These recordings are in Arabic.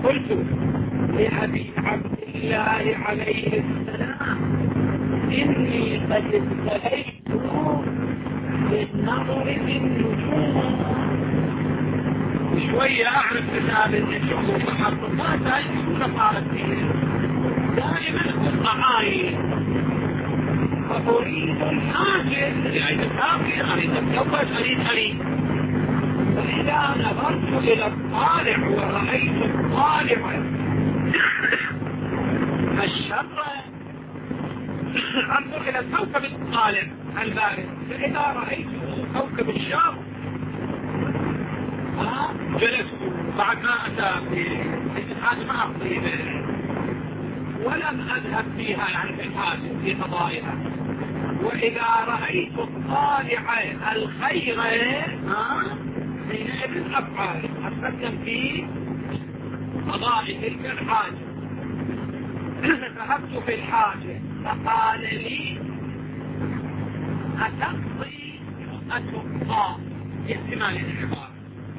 قلت لأبي عبد الله عليه السلام إني قد ابتليت بالنظر في النجوم، شوية أعرف كتاب النجوم ومحطات هاي بسهولة صارت فيه دائما أكون معاي، فأريد الحاجة أريد الكافر أريد الكوكب أريد فإذا نظرت إلى الطالع ورأيت الطالع الشر أنظر إلى الكوكب الطالع البارد، فإذا رأيت كوكب الشر جلست بعد ما أتى في ما أقضي ولم أذهب فيها يعني في الحاجة في قضائها، وإذا رأيت الطالع الخير حينئذ أفعل أتقدم في قضاء تلك الحاجة. ذهبت في الحاجة فقال لي أتقضي أتقضى باحتمال العبارة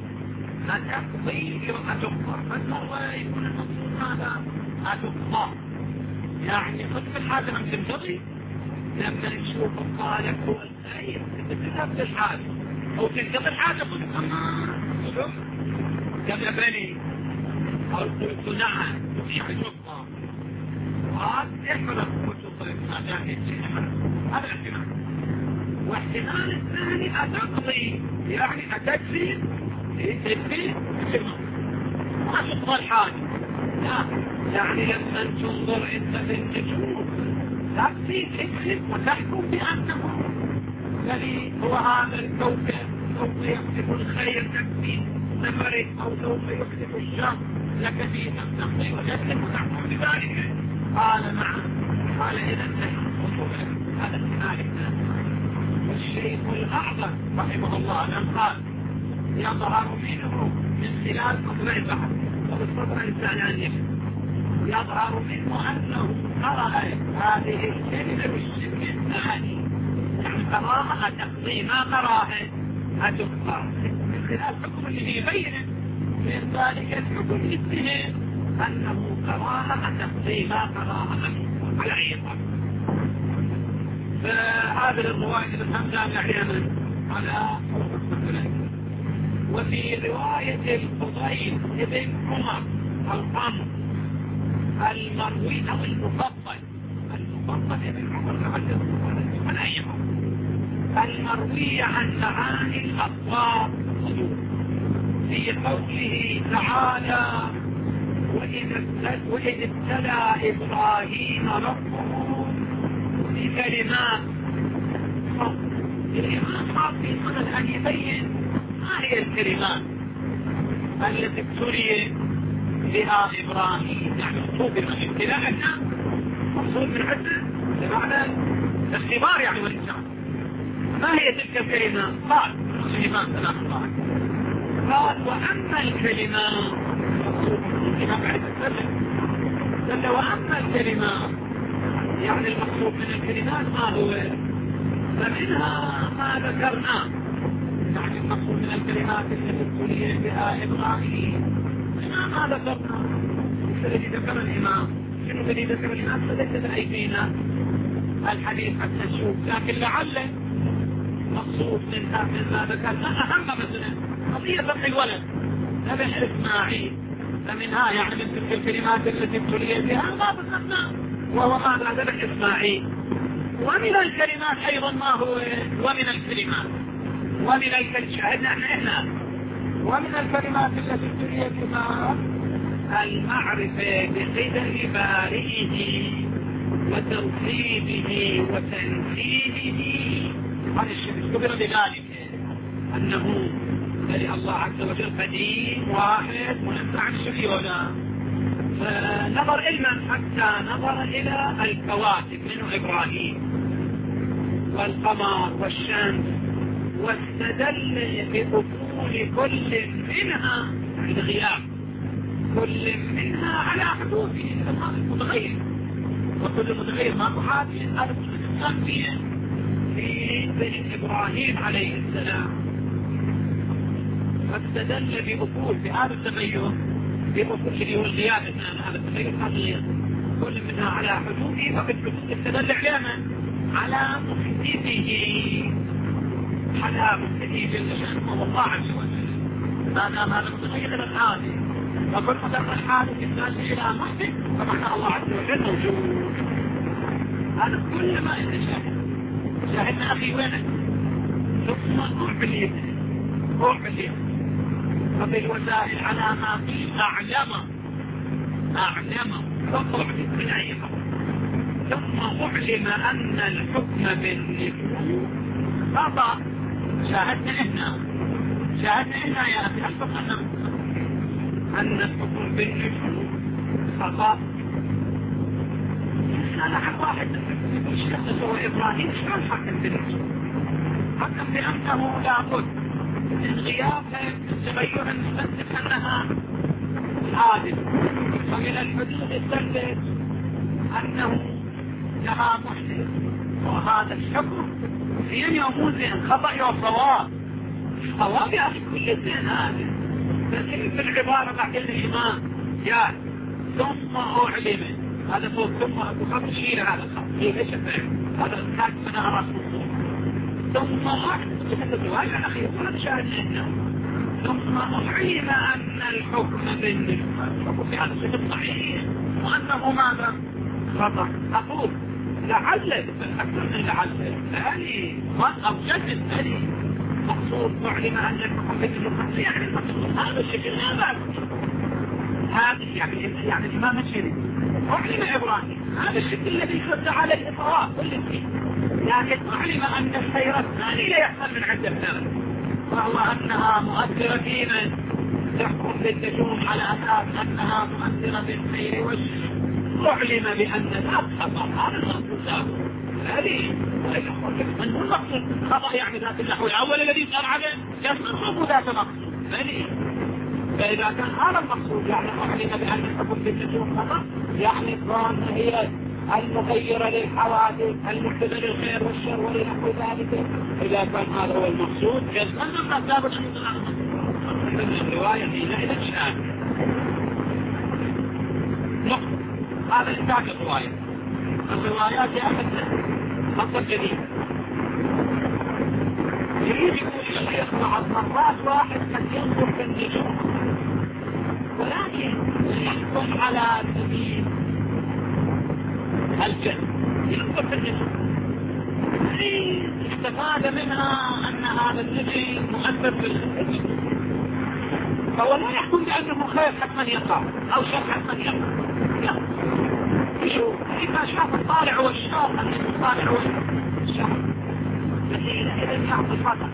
أتقضي أتقضى، فالمرة يكون المقصود هذا أتقضى يعني خذ في الحاجة من تنتظي لما نشوف الطالب هو الخير تذهب في الحاجة أو تنتظر الحاجة قلت شوف كذبني أو قلت نعم يعني شوفها وقال احمل الكتب هذا احتمال. واحتمال الثاني أتقضي يعني أتكفي تكفي ما تقضى الحاجة، لا يعني لما تنظر انت في النجوم تكفي تكفي وتحكم بأنه الذي هو هذا الكوكب سوف يكتب الخير تكفي سفرك أو سوف يكتب الشر لك فيه تقضي وتكفي وتحكم بذلك. قال نعم، قال إذا هذا احتمال الثاني. والشيخ الأعظم رحمه الله قال يظهر منه من خلال مطلع البحر وبالصدر الثاني يظهر منه أنه قرأ هذه الكلمة بالشكل الثاني يعني قراءة تقضي ما قراءة أتقضى من خلال الحكم الذي يبين من ذلك الحكم الاثنين أنه قراءة تقضي ما قراءة على عيطة. فهذه الرواية بالحمدان يعلمنا على حكم الثلاثة. وفي رواية الفضيل ابن عمر القمر المروي أو المفضل ابن عمر من أيها المروي عن معاني الأصوات في قوله تعالى وإذ ابتلى إبراهيم ربه بكلمات الإمام في صدد أن يبين ما هي الكلمات التي ابتلي بها إبراهيم يعني مقصود بالابتلاء مقصود من عدة بمعنى الاختبار يعني والإنسان. ما هي تلك الكلمات؟ قال الإمام ثلاث الله قال وأما الكلمات الإمام بعد السلام وأما الكلمات يعني المقصود من الكلمات ما هو؟ فمنها ما ذكرناه يعني المقصود من الكلمات التي ابتلي بها إبراهيم منها ما ذكرناه الذي ذكر الإمام شنو الذي ذكر الإمام فليس بأيدينا الحديث حتى نشوف لكن لعل مقصود منها مما ذكرنا أهم مثلا قضية ذبح الولد ذبح إسماعيل فمنها يعني من تلك الكلمات التي ابتلي بها ما ذكرناه وهو ماذا ذبح إسماعيل. ومن الكلمات أيضا ما هو ومن الكلمات شاهدنا احنا ومن الكلمات التي ابتلي بها المعرفة بقدر بارئه وتوحيده وتنزيهه هذا الشيء كبر بذلك أنه الله عز وجل قديم واحد منزع عن الشرك ولا فنظر علما حتى نظر إلى الكواكب منه إبراهيم والقمر والشمس واستدل بأصول كل منها الغياب كل منها على حدوثه هذا المتغير وكل متغير ما تحادث هذا الإنسان في إبراهيم عليه السلام فاستدل بأصول في هذا التغير في أصول شيء والغياب هذا التغير الخاصية كل منها على حدوده فقد استدل علما على مفسده على مفسده جل شأنه والله عز وجل ما دام هذا متغير الحادث وكل مدر الحادث يحتاج إلى محدث فمعنى الله عز وجل موجود. هذا كل ما إنت شاهدنا أخي وينك ثم أعبليت وبالوسائل على ما قيل أعلم فأعبد من أي خبر ثم أعلم أن الحكم بالنفوذ خطأ. شاهدنا إحنا يا أخي أحفظ أن الحكم بالنفوذ خطأ. أنا حق واحد الشخص هو إبراهيم شلون حكم بالنفوذ؟ حكم بأنه لابد من غياب تغير المستثبت أنها حادث ومن الحدود الثبت أنه لها محدث وهذا الحكم زين يومون زين خطأ وصواب صواب يا أخي كل زين هذا بس في العبارة بعد الإمام جاء ثم أعلم هذا صوت ثم أبو خط شيل هذا الخط ليش هذا الكاتب منها رسول ثم أعلم الرواية الأخيرة هذا شاهد إنه ثم أعلم أن الحكم بالنسبة في هذا الشيء صحيح وأنه ماذا خطأ. أقول لعل أكثر من لعل أو جد مقصود أعلم أن الحكم بالنسبة يعني المقصود هذا الشيء هذا يعني الإمام الشريف أعلم إبراهيم هذا الشيء الذي خد على الإطراء كل شيء لكن أعلم أن الخير الثاني لا يحصل من عند الثالث وهو أنها مؤثرة في من تحكم بالنجوم على أساس أنها مؤثرة بالخير والشر. أعلم بأن ذات خطأ هذا المقصود هذه من هو المقصود خطأ يعني ذات النحو الأول الذي يسأل عنه يصنع ذات مقصود فإذا كان هذا المقصود يعني أعلم بأن الحكم بالنجوم خطأ يعني كون هي المغيرة للحوادث المحتمل للخير والشر ولنحو ذلك. إذا كان هذا هو المقصود يزمن ما ثابت من الرواية إلى الشآن نقطة. هذا إنتاج الروايات يا أخذنا خطة جديدة يجب أن يخضع مرات واحد قد ينظر في النجوم ولكن يحكم على سبيل الجنة ينظر في النجوم استفاد منها أن هذا النجم مؤثر في الخير فهو لا يحكم بأنه خير حتما يقع أو شر حتما يقع شوف إذا شاف الطالع والشر أن الطالع والشر إذا يعطي الفتح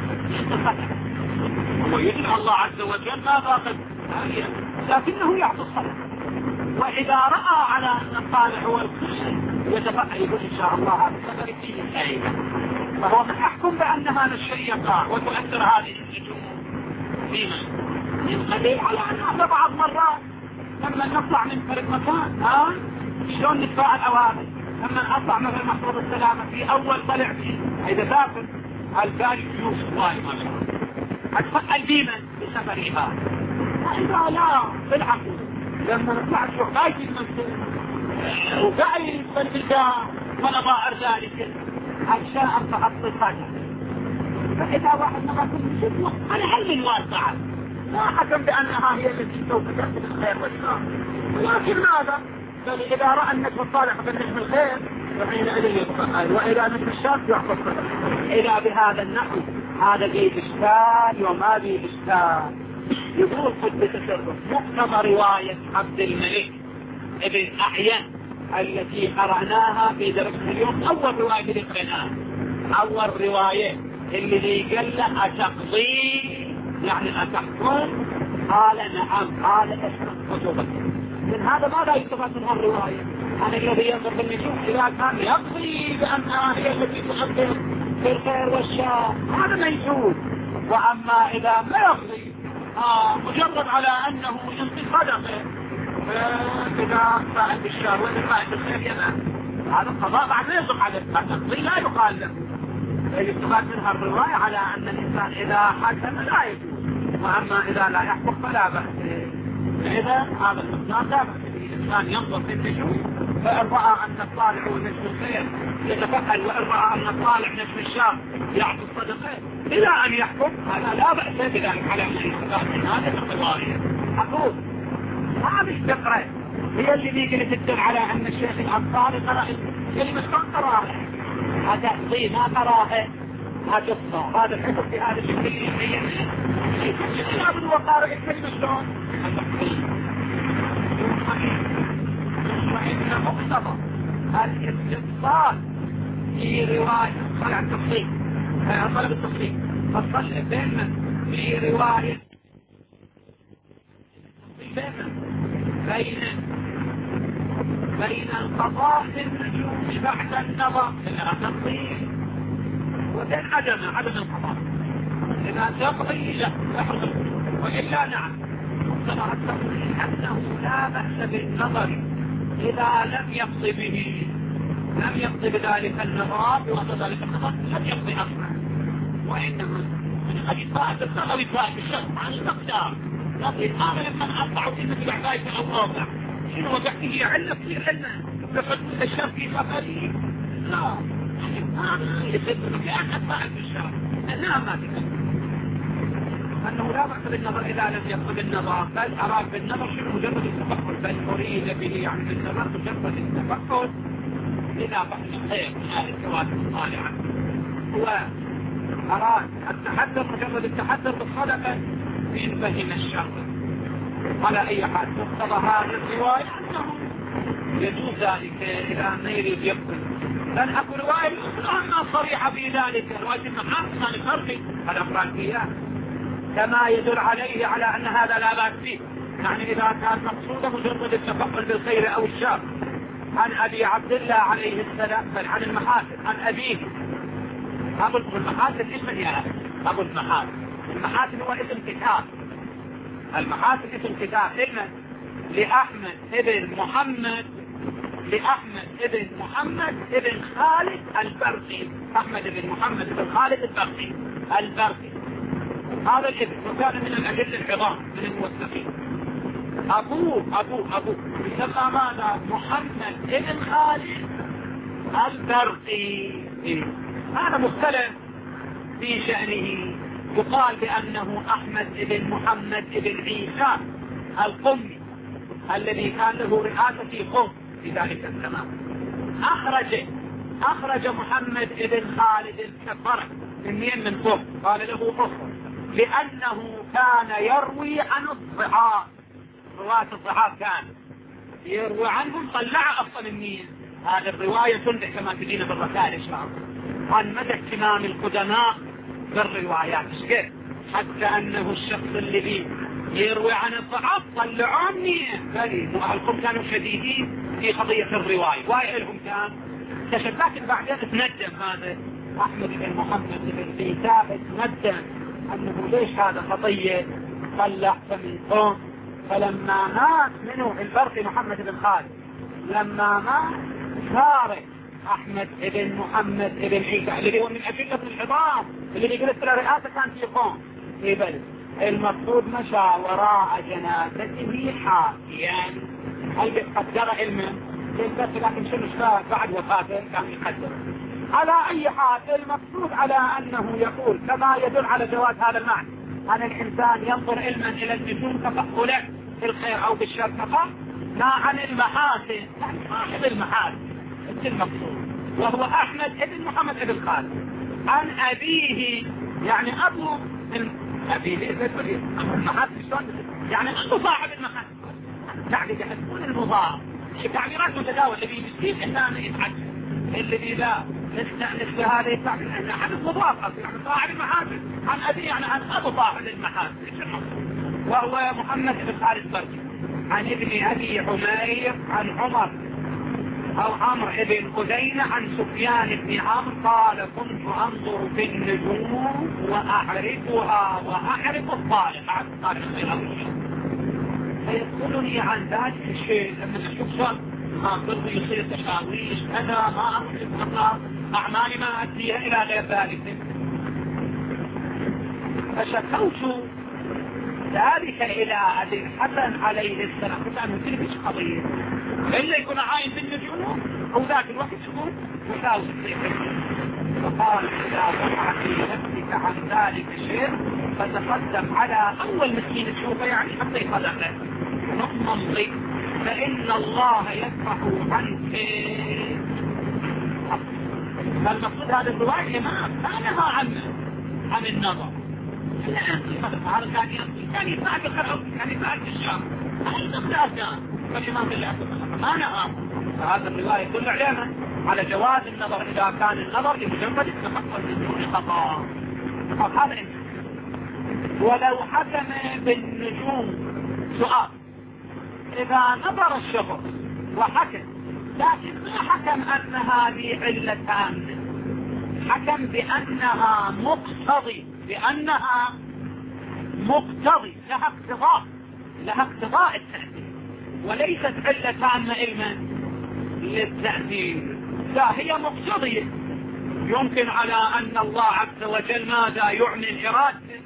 هو يدعى الله عز وجل ما باقد لكنه يعطي الصلاة وإذا رأى على أن الطالع هو الخير يتبقى يقول إن شاء الله هذا السفر فيه الخير فهو من يحكم بأن هذا الشيء يقع وتؤثر هذه النجوم فيما ينقلل على أن بعض مرات لما نطلع من فرق مكان شلون نتفاعل أوامر لما أطلع مثل مفروض السلامة في أول طلع فيه إذا سافر الباش يوسف الله ما شاء الله أتفقل بيما بسفرها وإذا لا بالعقل لما نطلع شو بايت المنزل وقاعد بالبلدان ولا ضائر ذلك عشان أبقى الصفات فإذا واحد ما كنت شفوه أنا هل من واسعة لا حكم بأنها هي التي سوف تأتي بالخير والشر ولكن ماذا بل إذا رأى النجم الصالح بالنجم الخير فحينئذ يتفقل وإذا نجم الشر يعطف إذا بهذا النحو هذا فيه إشكال وما فيه إشكال. يقول قد تصرف مقتضى رواية عبد الملك ابن أحيان التي قرأناها في درسنا اليوم أول رواية اللي قرأناها أول رواية اللي قال له أتقضي يعني أتحكم قال نعم قال أشرف خطوبة من هذا ماذا يستفاد من هالرواية أنا الذي ينظر بالنجوم إذا كان يقضي بأنها هي التي تؤثر في الخير والشر هذا ما يجوز وأما إذا ما يقضي مجرد على أنه انتقاد إذا فاعل بالشر وإذا فاعل بالخير ينام هذا القضاء بعد لا يصدق على التقضي لا يقال له يستفاد منها الرواية على أن الإنسان إذا حكم لا يجوز وأما إذا لا يحكم فلا بأس إذا هذا المقدار لا بأس به. الإنسان ينظر في النجوم فإن رأى أن الطالع هو نجم الخير يتفعل، وإن رأى أن الطالع نجم الشر يعطي الصدقة إلى أن يحكم، هذا لا بأس بذلك على من يستفاد من هذه القضايا. أقول هذه الفقرة هي اللي بيجي تدل على أن الشيخ الأنصاري قرأ كلمة قراءة، هذا تأصيل ما قراءة، هذا قصة، هذا الحكم في هذا الشكل اللي لابد هو قارئ الكلمة شلون؟ وإن مقتضى الاستفصال في رواية طلع التفصيل طلب التفصيل فصل في رواية بين القضاء النجوم بعد النظر إلى تفصيل وبين عدم القضاء. إذا تقضي لا تحضر، وإلا نعم مقتضى التفصيل أنه لا بأس بالنظر إذا لم يقضي به، لم يقضي بذلك النظر وذلك النظر لم يقضي أصلا، وإنما من أجفاء النظر يتفاء بالشخص عن المقدار. لكن هذا لما أطلعوا كلمة العباية في الأوضاع شنو وقعته علة كثير علة لقد الشر في سفري لا هذا يصدق بأن أطلع بالشر أنها ما تكلم أنه لا بأس بالنظر إذا لم يقضي النظر، بل أراد بالنظر شنو مجرد التفكر، بل أريد به يعني بالنظر مجرد التفكر إذا بحث الخير من هذه الكواكب الصالحة، هو أراد التحدث مجرد التحدث بالصدقة إن فهم الشر. على أي حال مقتضى هذه الرواية أنه يجوز ذلك إذا ما يريد يقبل، لأن أكو رواية أخرى صريحة في ذلك، رواية المحاكم عن الفرق الأفرانكيات كما يدل عليه على أن هذا لا بأس فيه. يعني إذا كان مقصوده مجرد التفقل بالخير أو الشر. عن أبي عبد الله عليه السلام بل عن المحاسن عن أبيه أبو المحاسن اسم يا أبو المحاسن. المحاسن هو اسم كتاب، المحاسن اسم كتاب علما لأحمد ابن محمد ابن خالد البرقي، أحمد ابن محمد ابن خالد البرقي هذا الابن وكان من الأجل العظام من الموثقين. أبوه يسمى ماذا؟ محمد ابن خالد البرقي. هذا مختلف في شأنه، يقال بأنه أحمد ابن محمد ابن عيسى القمي الذي كان له رئاسة في قم في ذلك الزمان. أخرج محمد ابن خالد الكفرة من قم، قال له أخرج لأنه كان يروي عن الضعاف، رواة الضعاف كان يروي عنهم، طلع أصلا مين هذه الرواية تنبح كما تجينا بالرسائل إن شاء الله عن مدى اهتمام القدماء بالروايات، حتى أنه الشخص الذي يروي عن الضعاف طلعون مين بل أهلكم كانوا شديدين في قضية الرواية، وائلهم كان اكتشف، لكن بعدين تندم هذا أحمد بن محمد بن عيسى تندم أنه ليش هذا خطية طلع من قوم. فلما مات منه البرقي محمد بن خالد، لما مات صار أحمد بن محمد بن عيسى الذي هو من أجلة الحضار اللي يجلس إلى رئاسة كان في قوم في بلد، المقصود مشى وراء جنازته حافيا. هل قدر علما بس، لكن شنو شفاه بعد وفاته كان يقدر. على أي حال المقصود على أنه يقول كما يدل على جواز هذا المعنى أن الإنسان ينظر علما إلى النجوم تفقلا في الخير أو بالشر فقط، ما عن المحاسن، صاحب المحاسن المقصود وهو أحمد بن محمد بن خالد عن أبيه، يعني أبو أبيه المحاسن يعني أبو صاحب المحاسن، تعبير يحسبون المضاعف التعبيرات متداولة اللي بيصير إنسان يتعجب، اللي لا نستأنس بهذه التعبير أن أحد المضاعف يعني صاحب المحاسن عن أبيه، يعني عن أبو صاحب المحاسن وهو محمد بن خالد البرقي عن ابن أبي عمير عن عمر أو عمرو بن خزيمة عن سفيان بن عمرو قال كنت أنظر في النجوم وأعرفها وأعرف الصالح فيسألني عن ذلك الشيء لما نشوف خاطر يصير تشاويش كذا ما أعرف أعمالي ما أديها إلى غير ذلك. فشكوت ذلك إلى أبي الحسن عليه السلام كان تلك قضية إلا يكون عاين في النجوم أو ذاك الوقت يكون مساوي فقال إذا وقع في نفسك عن ذلك شيء فتقدم على أول مسكين تشوفه يعني حتى يطلقه نمضي فإن الله يدفع عنك. فالمقصود هذا الرواية ما نهى عن النظر هذا كان يفعل الخلق كان يفعل الشام هذا كان فالإمام بالله ما نهى. فهذا الرواية كل علامة على جواز النظر إذا كان النظر لمجرد التفقد من دون خطأ. هذا ولو حكم بالنجوم سؤال إذا نظر الشخص وحكم لكن ما حكم أن هذه علة تامة حكم بأنها مقتضي لها اقتضاء التأثير وليست علة تامة علما للتأثير لا هي مقتضية يمكن على أن الله عز وجل ماذا يعمل إرادته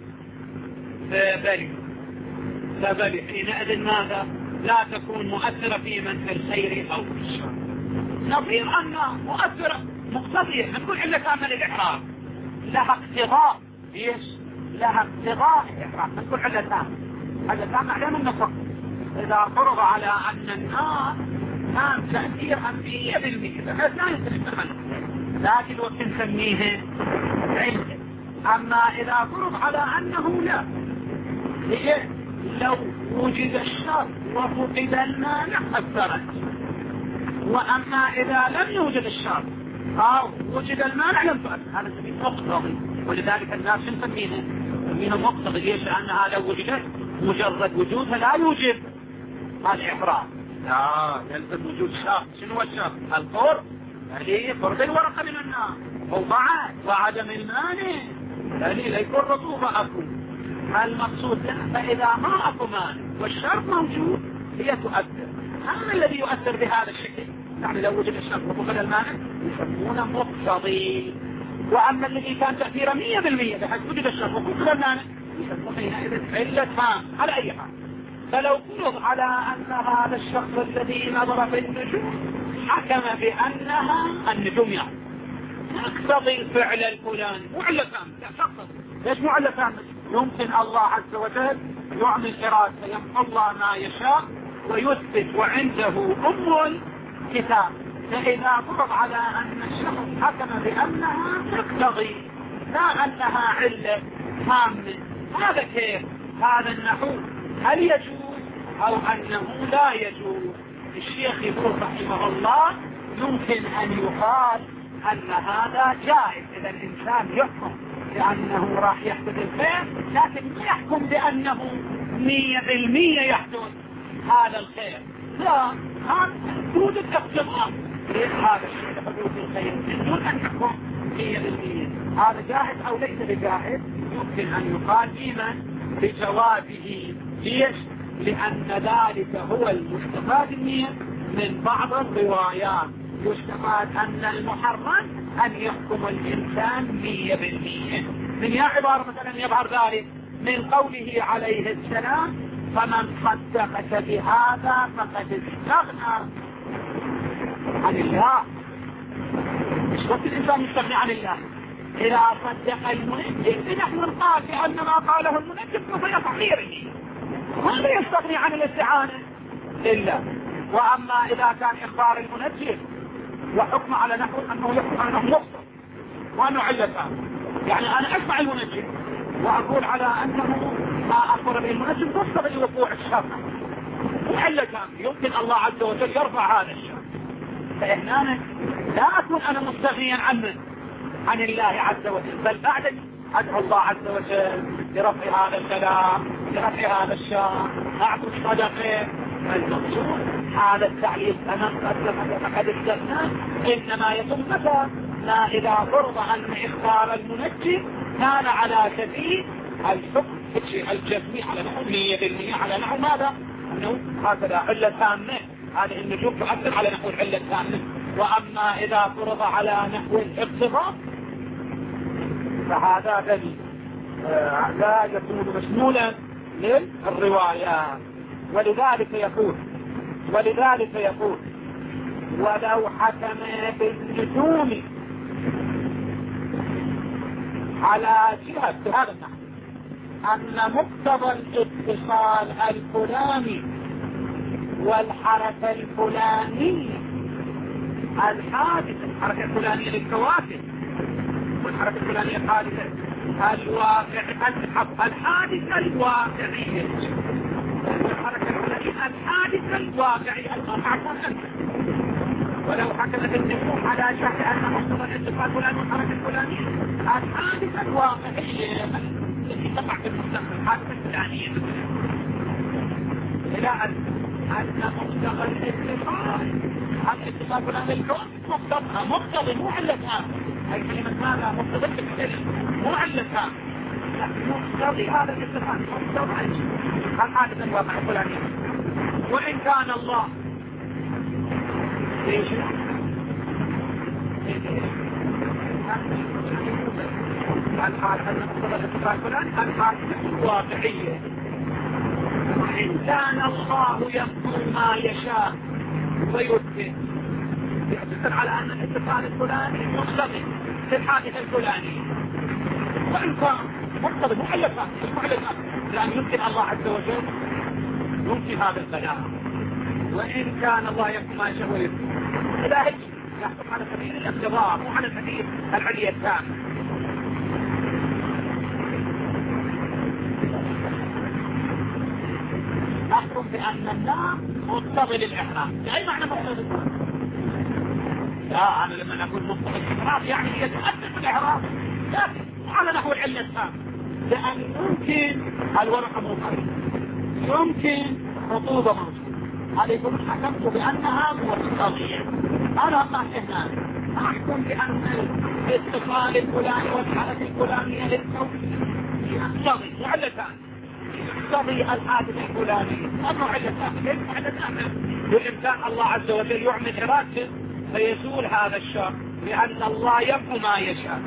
فبلي حينئذ ماذا لا تكون مؤثرة في من في الخير أو في الشر نظير أن مؤثرة مقتضية نقول علة تامة للإحرام لها اقتضاء لها اقتضاء الإحرام نقول علة تامة علينا النصر إذا فرض على أن النار كان تأثيرها 100% بحيث لا يستخدم لكن وقت نسميه علة. أما إذا فرض على أنه لا لو وجد الشر وفقد المانع أثرت وأما إذا لم يوجد الشر أو وجد المانع لم تؤثر هذا سبيل مقتضي ولذلك الناس نسميها مقتضي ليش لأنها لو وجدت مجرد وجودها لا يوجد الإحرام لا يلزم وجود شر. شنو الشر؟ القرب هذه قرب الورقة من النار وعدم المانع هذه لا يكون رطوبة أكو المقصود فإذا ما أكو مانع والشر موجود هي تؤثر. أما الذي يؤثر بهذا الشكل يعني لو وجد الشر وفقد المانع يسمونه مقتضي. وأما الذي كان تأثيره 100% بحيث وجد الشر وفقد المانع يسمونه حينئذ علة تامة على أي حال. فلو فرض على أن هذا الشخص الذي نظر في النجوم حكم بأنها النجوم يعني تقتضي الفعل الفلاني معلة تامة لا تقتضي ليش معلة تامة؟ يمكن الله عز وجل يعمل إرادة يمحو الله ما يشاء ويثبت وعنده الكتاب. فإذا فرض على أن الشخص حكم بأنها تقتضي لا أنها علة تامة هذا كيف؟ هذا النحو هل يجوز أو أنه لا يجوز؟ الشيخ يقول رحمه الله يمكن أن يقال أن هذا جائز إذا الإنسان يحكم بأنه راح يحدث الخير لكن ما يحكم بأنه 100% يحدث هذا الخير لا هذا توجد اقتضاء هذا الشيء حدوث الخير بدون أن يحكم 100% هذا جاهز أو ليس بجاهز يمكن أن يقال بجوابه ليش؟ لأن ذلك هو المستفاد من بعض الروايات يستفاد أن المحرم أن يحكم الإنسان 100%. من يا عبارة مثلا يظهر ذلك من قوله عليه السلام فمن صدقك بهذا فقد استغنى عن الله. مش بس الإنسان يستغني عن الله إذا صدق المنجم فنحن نقال بأن ما قاله المنجم فهي تحقيره ولا يستغني عن الاستعانة لله. وأما إذا كان إخبار المنجم وحكم على نحو أنه يحكم أنه مخطئ وأنه علتان يعني أنا أسمع المنجم وأقول على أنه ما أخبر به المنجم تقتضي وقوع الشر وعلتان يمكن الله عز وجل يرفع هذا الشر. فإحنا لا أكون أنا مستغنيا عن الله عز وجل بل بعد أدعو الله عز وجل لرفع هذا الكلام لرفع هذا الشر أعطوا الصدقة. المقصود هذا التعليق أنا قد استثنى إنما يتم متى ما إذا فرض أن إخبار المنجم كان على سبيل الحكم الجزمي على نحو 100% على نحو ماذا؟ أنه هكذا علة تامة هذه النجوم تؤثر على نحو العلة التامة. وأما إذا فرض على نحو الاقتضاء فهذا الذي لا يكون مشمولا للروايات. ولذلك يقول ولو حكم بالنجوم على جهة بهذا النحو أن مقتضى الاتصال الفلاني والحركة الفلانية الحادثة، الحركة الفلانية للكواكب والحركة الفلانية الحادثة الحادثة الواقعية، الحركة الفلانية الحادثة الواقعية الواقعية. ولو حكمت النجوم على شرط أن مقتضى الاتصال الفلاني والحركة الفلانية الحادثة الواقعية التي تقع في المستقبل، الحادثة الفلانية إلى أن مقتضى الاتصال فلان الكون مقتضي مو علتها، أي كلمة ماذا مقتضي بالكلمة مو علتها، لكن مقتضي هذا الاتصال مقتضي الحادثة الواقعية الفلانية. وإن كان الله ليش الحادثة المقتضى الاتصال فلان الحادثة الواقعية. وإن كان الله يفعل ما يشاء ويثبت يعتبر على أن الاتصال الفلاني مقتضي في الحادثة الفلانية، وإن كان مقتضي محلفات لأن يمكن الله عز وجل يمكن هذا البلاء. وإن كان الله يفعل ما يشاء ويثبت لا يحكم على سبيل الاقتضاء مو على سبيل العلية التامة. أحكم بأن الله مقتضي للإحرام. أي معنى مقتضي؟ لا، أنا لما أقول مقتضي الإحرام يعني يتأثر بالإحرام، لكن على نحو العلة التامة، لأن يمكن الورقة موجودة، يمكن رطوبة موجودة، هذا يقول حكمت بأنها مقتضية. أنا ما هنا أحكم بأن الاتصال الفلاني والحركة الفلانية للكون يقتضي علتان، يقتضي الحادثة الفلانية. أما علتان ليس علتان، بالإمكان الله عز وجل يعمل إرادته فيزول هذا الشر، لأن الله يفعل ما يشاء.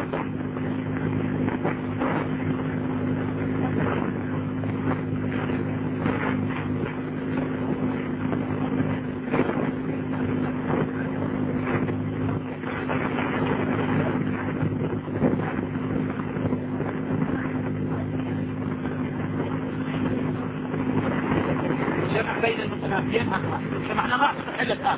بين المتنافيين أكبر، سمعنا ما أحسن حلة الآن.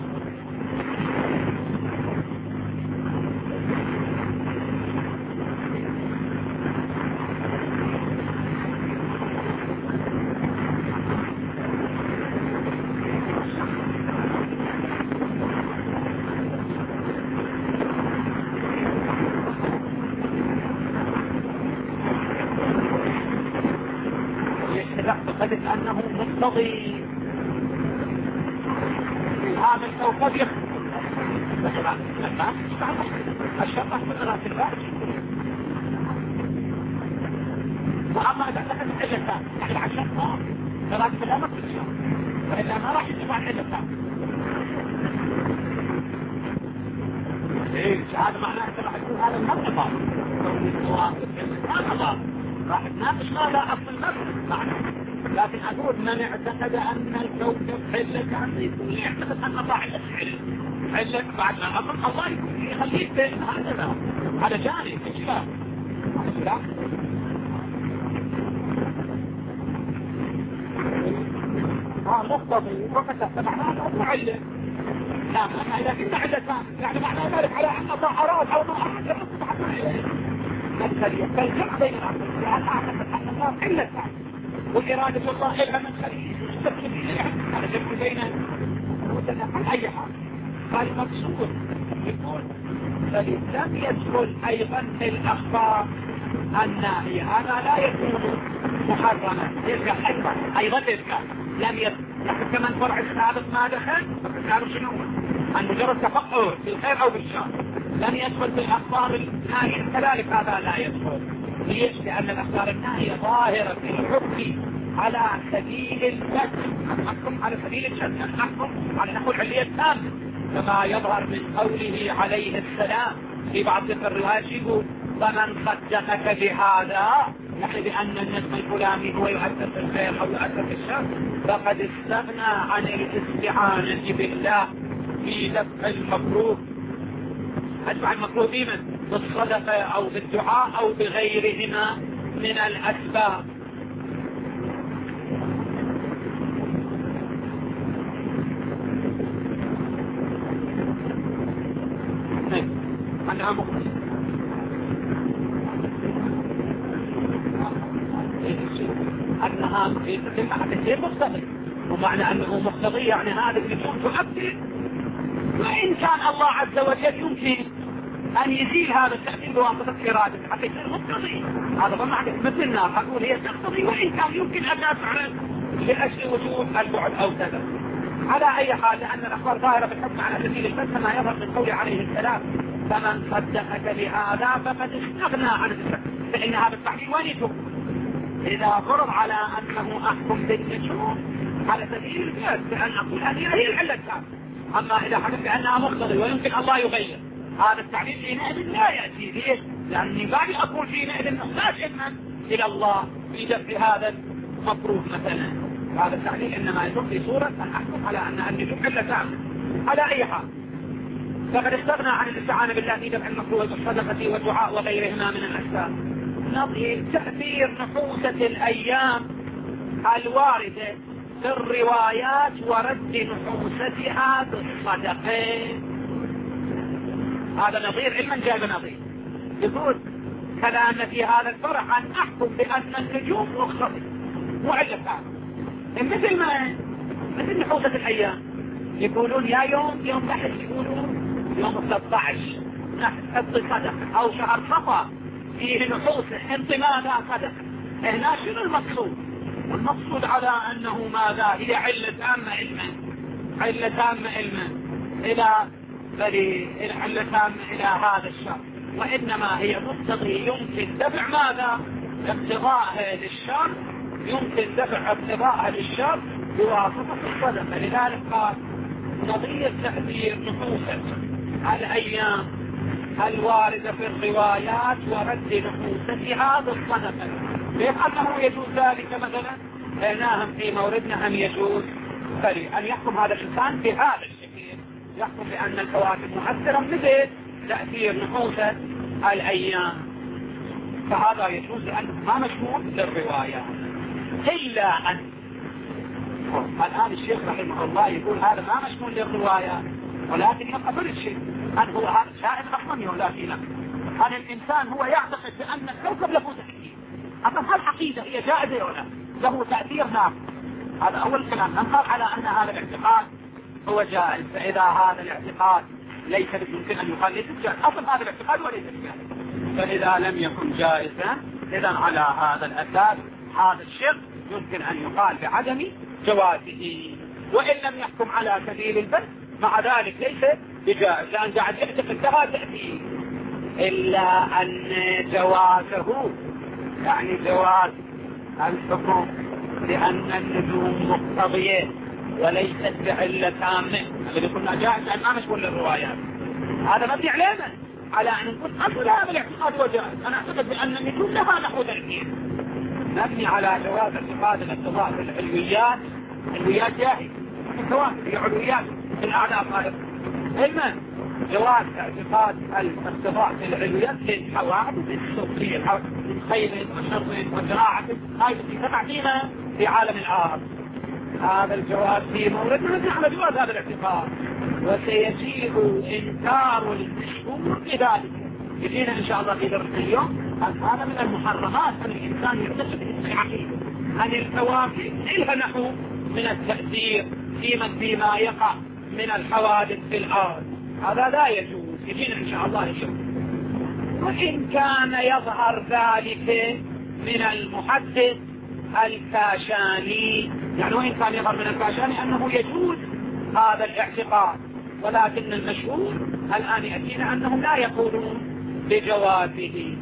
يعتقد أنه مقتضي هذا الكوكب يخطئ الشرطة فقرة في البعض. وأما إذا أعتقد الحجة يعني عشان قرأت في الأمر في الشرط، وإلا ما راح يتبع الحجة هذا معناه أنت راح يكون هذا المنطقة راح تناقش هذا أصل المنطقة معناه. لكن أقول من اعتقد أن الكوكب حلة كان يكون يعتقد أن الله حلة بعد ما أمر الله يخليه بين هذا جانب إجلاء مقتضي وفتح معناه أنه علة. لا أما إذا كنت علة يعني معناه ذلك على أن الله أراد أو ما أراد يحصل فالجمع بين الأمر لأن أعتقد أن الله حلة والإرادة الله إلها من خليل يستخدم إليها على جمع بين عن أي حال. فالمقصود يقول لم يدخل أيضا في الأخبار الناهية، هذا لا يكون محرما يرجع أيضا يرجع لم يدخل كمان فرع السابق ما دخل فكانوا شنو عن مجرد تفقه في الخير أو بالشر. لم يدخل في الأخبار الناهية كذلك هذا لا يدخل. ليش؟ لأن الأخبار الناهية ظاهرة في الحكم على سبيل الحكم على سبيل الحكم على نحو العلية التامة كما يظهر من قوله عليه السلام في بعض الروايات يقول فمن صدقك بهذا يعني بأن النجم الفلاني هو يؤثر في الخير أو يؤثر في الشر فقد استغنى عن الاستعانة بالله في دفع المكروه. أدفع المكروه بمن؟ بالصدقة أو بالدعاء أو بغيرهما من الأسباب. أنها مخلص أنها غير مقتضي، ومعنى أنه مقتضي يعني هذا النجوم تؤثر، وإن كان الله عز وجل يمكن أن يزيل هذا التأثير بواسطة إرادته حتى يصير مقتضي. هذا طبعا مثل النار أقول هي تقتضي، وإن كان يمكن أن تفعل لأجل وجود البعد أو سبب. على أي حال لأن الأخبار ظاهرة بالحكم على سبيل الفتح ما يظهر من قول عليه السلام فمن صدقك بهذا فقد استغنى عن الفتح، فإن هذا التحليل وين يكون؟ إذا فرض على أنه أحكم بالنجوم على سبيل الفتح بأن أقول هذه هي العلة الثانية. أما إذا حدث بأنها مقتضي ويمكن الله يغير هذا التعليل حينئذ لا يأتي. ليش؟ لأني بعد أقول حينئذ نحتاج إلى الله في دفع هذا المكروه مثلا. هذا التعليل إنما يكون في صورة أن أحكم على أن النجوم علة ثانية. على أي حال فقد استغنى عن الاستعانة بالله في دفع المكروه والصدقة والدعاء وغيرهما من الأسباب. نظير تأثير نحوسة الأيام الواردة في الروايات ورد نحوستها بالصدقة. هذا نظير علما جاب نظير. يقول كلام في هذا الفرح أن أحكم بأن النجوم مقتضية وعلة ثانية مثل نحوسة الأيام. يقولون يا يوم نحس، يقولون يوم 16 نحس صدقة أو شهر صفا فيه نحوسة انت ماذا صدقة. هنا شنو المقصود؟ المقصود على أنه ماذا هي علة تامة علما إلى علة تامة إلى هذا الشر، وإنما هي مقتضي يمكن دفع ماذا اقتضاءها للشر، يمكن دفع اقتضاءها للشر بواسطة الصدقة. لذلك قال نظير تأثير نحوسة الأيام الواردة في الروايات ورد نحوستها بالصدقة. ليش أنه يجوز ذلك مثلا؟ لأنهم في موردنا أن يجوز أن يحكم هذا الإنسان بهذا الشكل، يحكم بأن الكواكب مؤثرة مثل تأثير نحوسة الأيام، فهذا يجوز لأنه ما مشهود للروايات. إلا أن الآن الشيخ رحمه الله يقول هذا ما مشمول للرواية، ولكن يقبل الشيء أن هو هذا شائع أصلا ولا في نفسه أن الإنسان هو يعتقد بأن الكوكب له تأثير. أما هالعقيدة هي جائزة ولا له تأثير ناقص؟ هذا أول كلام. نقال على أن هذا الاعتقاد هو جائز، فإذا هذا الاعتقاد ليس يمكن أن يقال ليس جائز أصلا هذا الاعتقاد وليس جائز، فإذا لم يكن جائزا إذا على هذا الأساس هذا الشق يمكن أن يقال بعدم جوازه، وإن لم يحكم على سبيل البث مع ذلك ليس بجائز، لأن قاعد يعتقد لها تأثير. إلا أن جوازه يعني جواز الحكم لأن النجوم مقتضية وليست بعلة تامة الذي قلنا جائز لأن ما مشغول للروايات. هذا مبني علينا على أن نقول أصل هذا الاعتقاد هو جائز. أنا أعتقد بأن النجوم لها نحو تأثير، مبني على جواز اعتقاد الاقتضاء في العلويات. العلويات جاهز الكواكب هي علويات في الأعلى خالق علما. جواز اعتقاد الاقتضاء في العلويات للحوادث الصوتية من خير وشر وزراعة هاي التي تقع فينا في عالم الآخر. هذا الجواز في موردنا نحن على جواز هذا الاعتقاد، وسيجيء إنكار المشهور بذلك. يجينا إن شاء الله في درس اليوم هذا من المحرمات أن الإنسان يعتقد في عقيدة أن الكواكب لها نحو من التأثير فيما يقع من الحوادث في الأرض. هذا لا يجوز. يجينا إن شاء الله يشوف. وإن كان يظهر ذلك من المحدث الكاشاني، يعني وإن كان يظهر من الكاشاني أنه يجوز هذا الاعتقاد، ولكن المشهور الآن يأتينا أنهم لا يقولون بجوازه.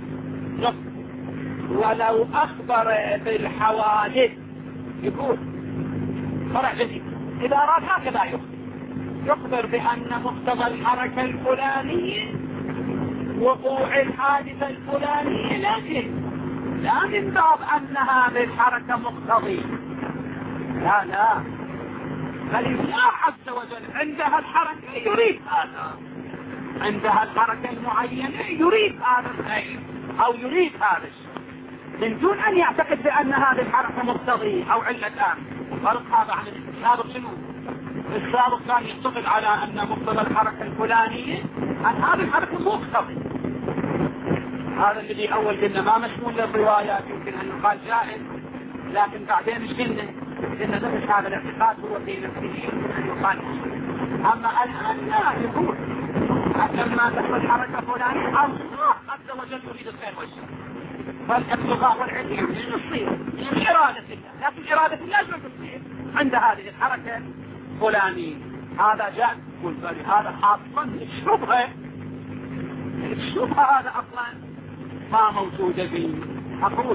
ولو أخبر بالحوادث يقول فرع جديد إذا أراد هكذا يخبر بأن مقتضى الحركة الفلانية وقوع الحادثة الفلانية، لكن لا من باب أن هذه الحركة مقتضية، لا بل الله عز وجل عندها الحركة يريد هذا، عندها الحركة المعينة يريد هذا الشيء أو يريد هذا الشيء، من دون أن يعتقد بأن هذه الحركة مقتضية أو علتان. فرق هذا عن السابق شنو؟ السابق كان يعتقد على أن مقتضى الحركة الفلانية أن هذه الحركة مقتضية. هذا الذي أول قلنا ما مشمول للروايات، يمكن أن يقال جائز، لكن بعدين مش قلنا إن نفس هذا الاعتقاد هو في نفسه أن يقال. أما الآن لا، يقول لما تحصل حركة فلانية الله عز وجل يريد الخير والشر، فالابتغاء والعلم يصير من إرادة الله، لكن إرادة الله شو تصير عند هذه الحركة الفلانية. هذا جاء يقول هذا حاصلا الشبهة هذا أصلا ما موجودة فيه. أقول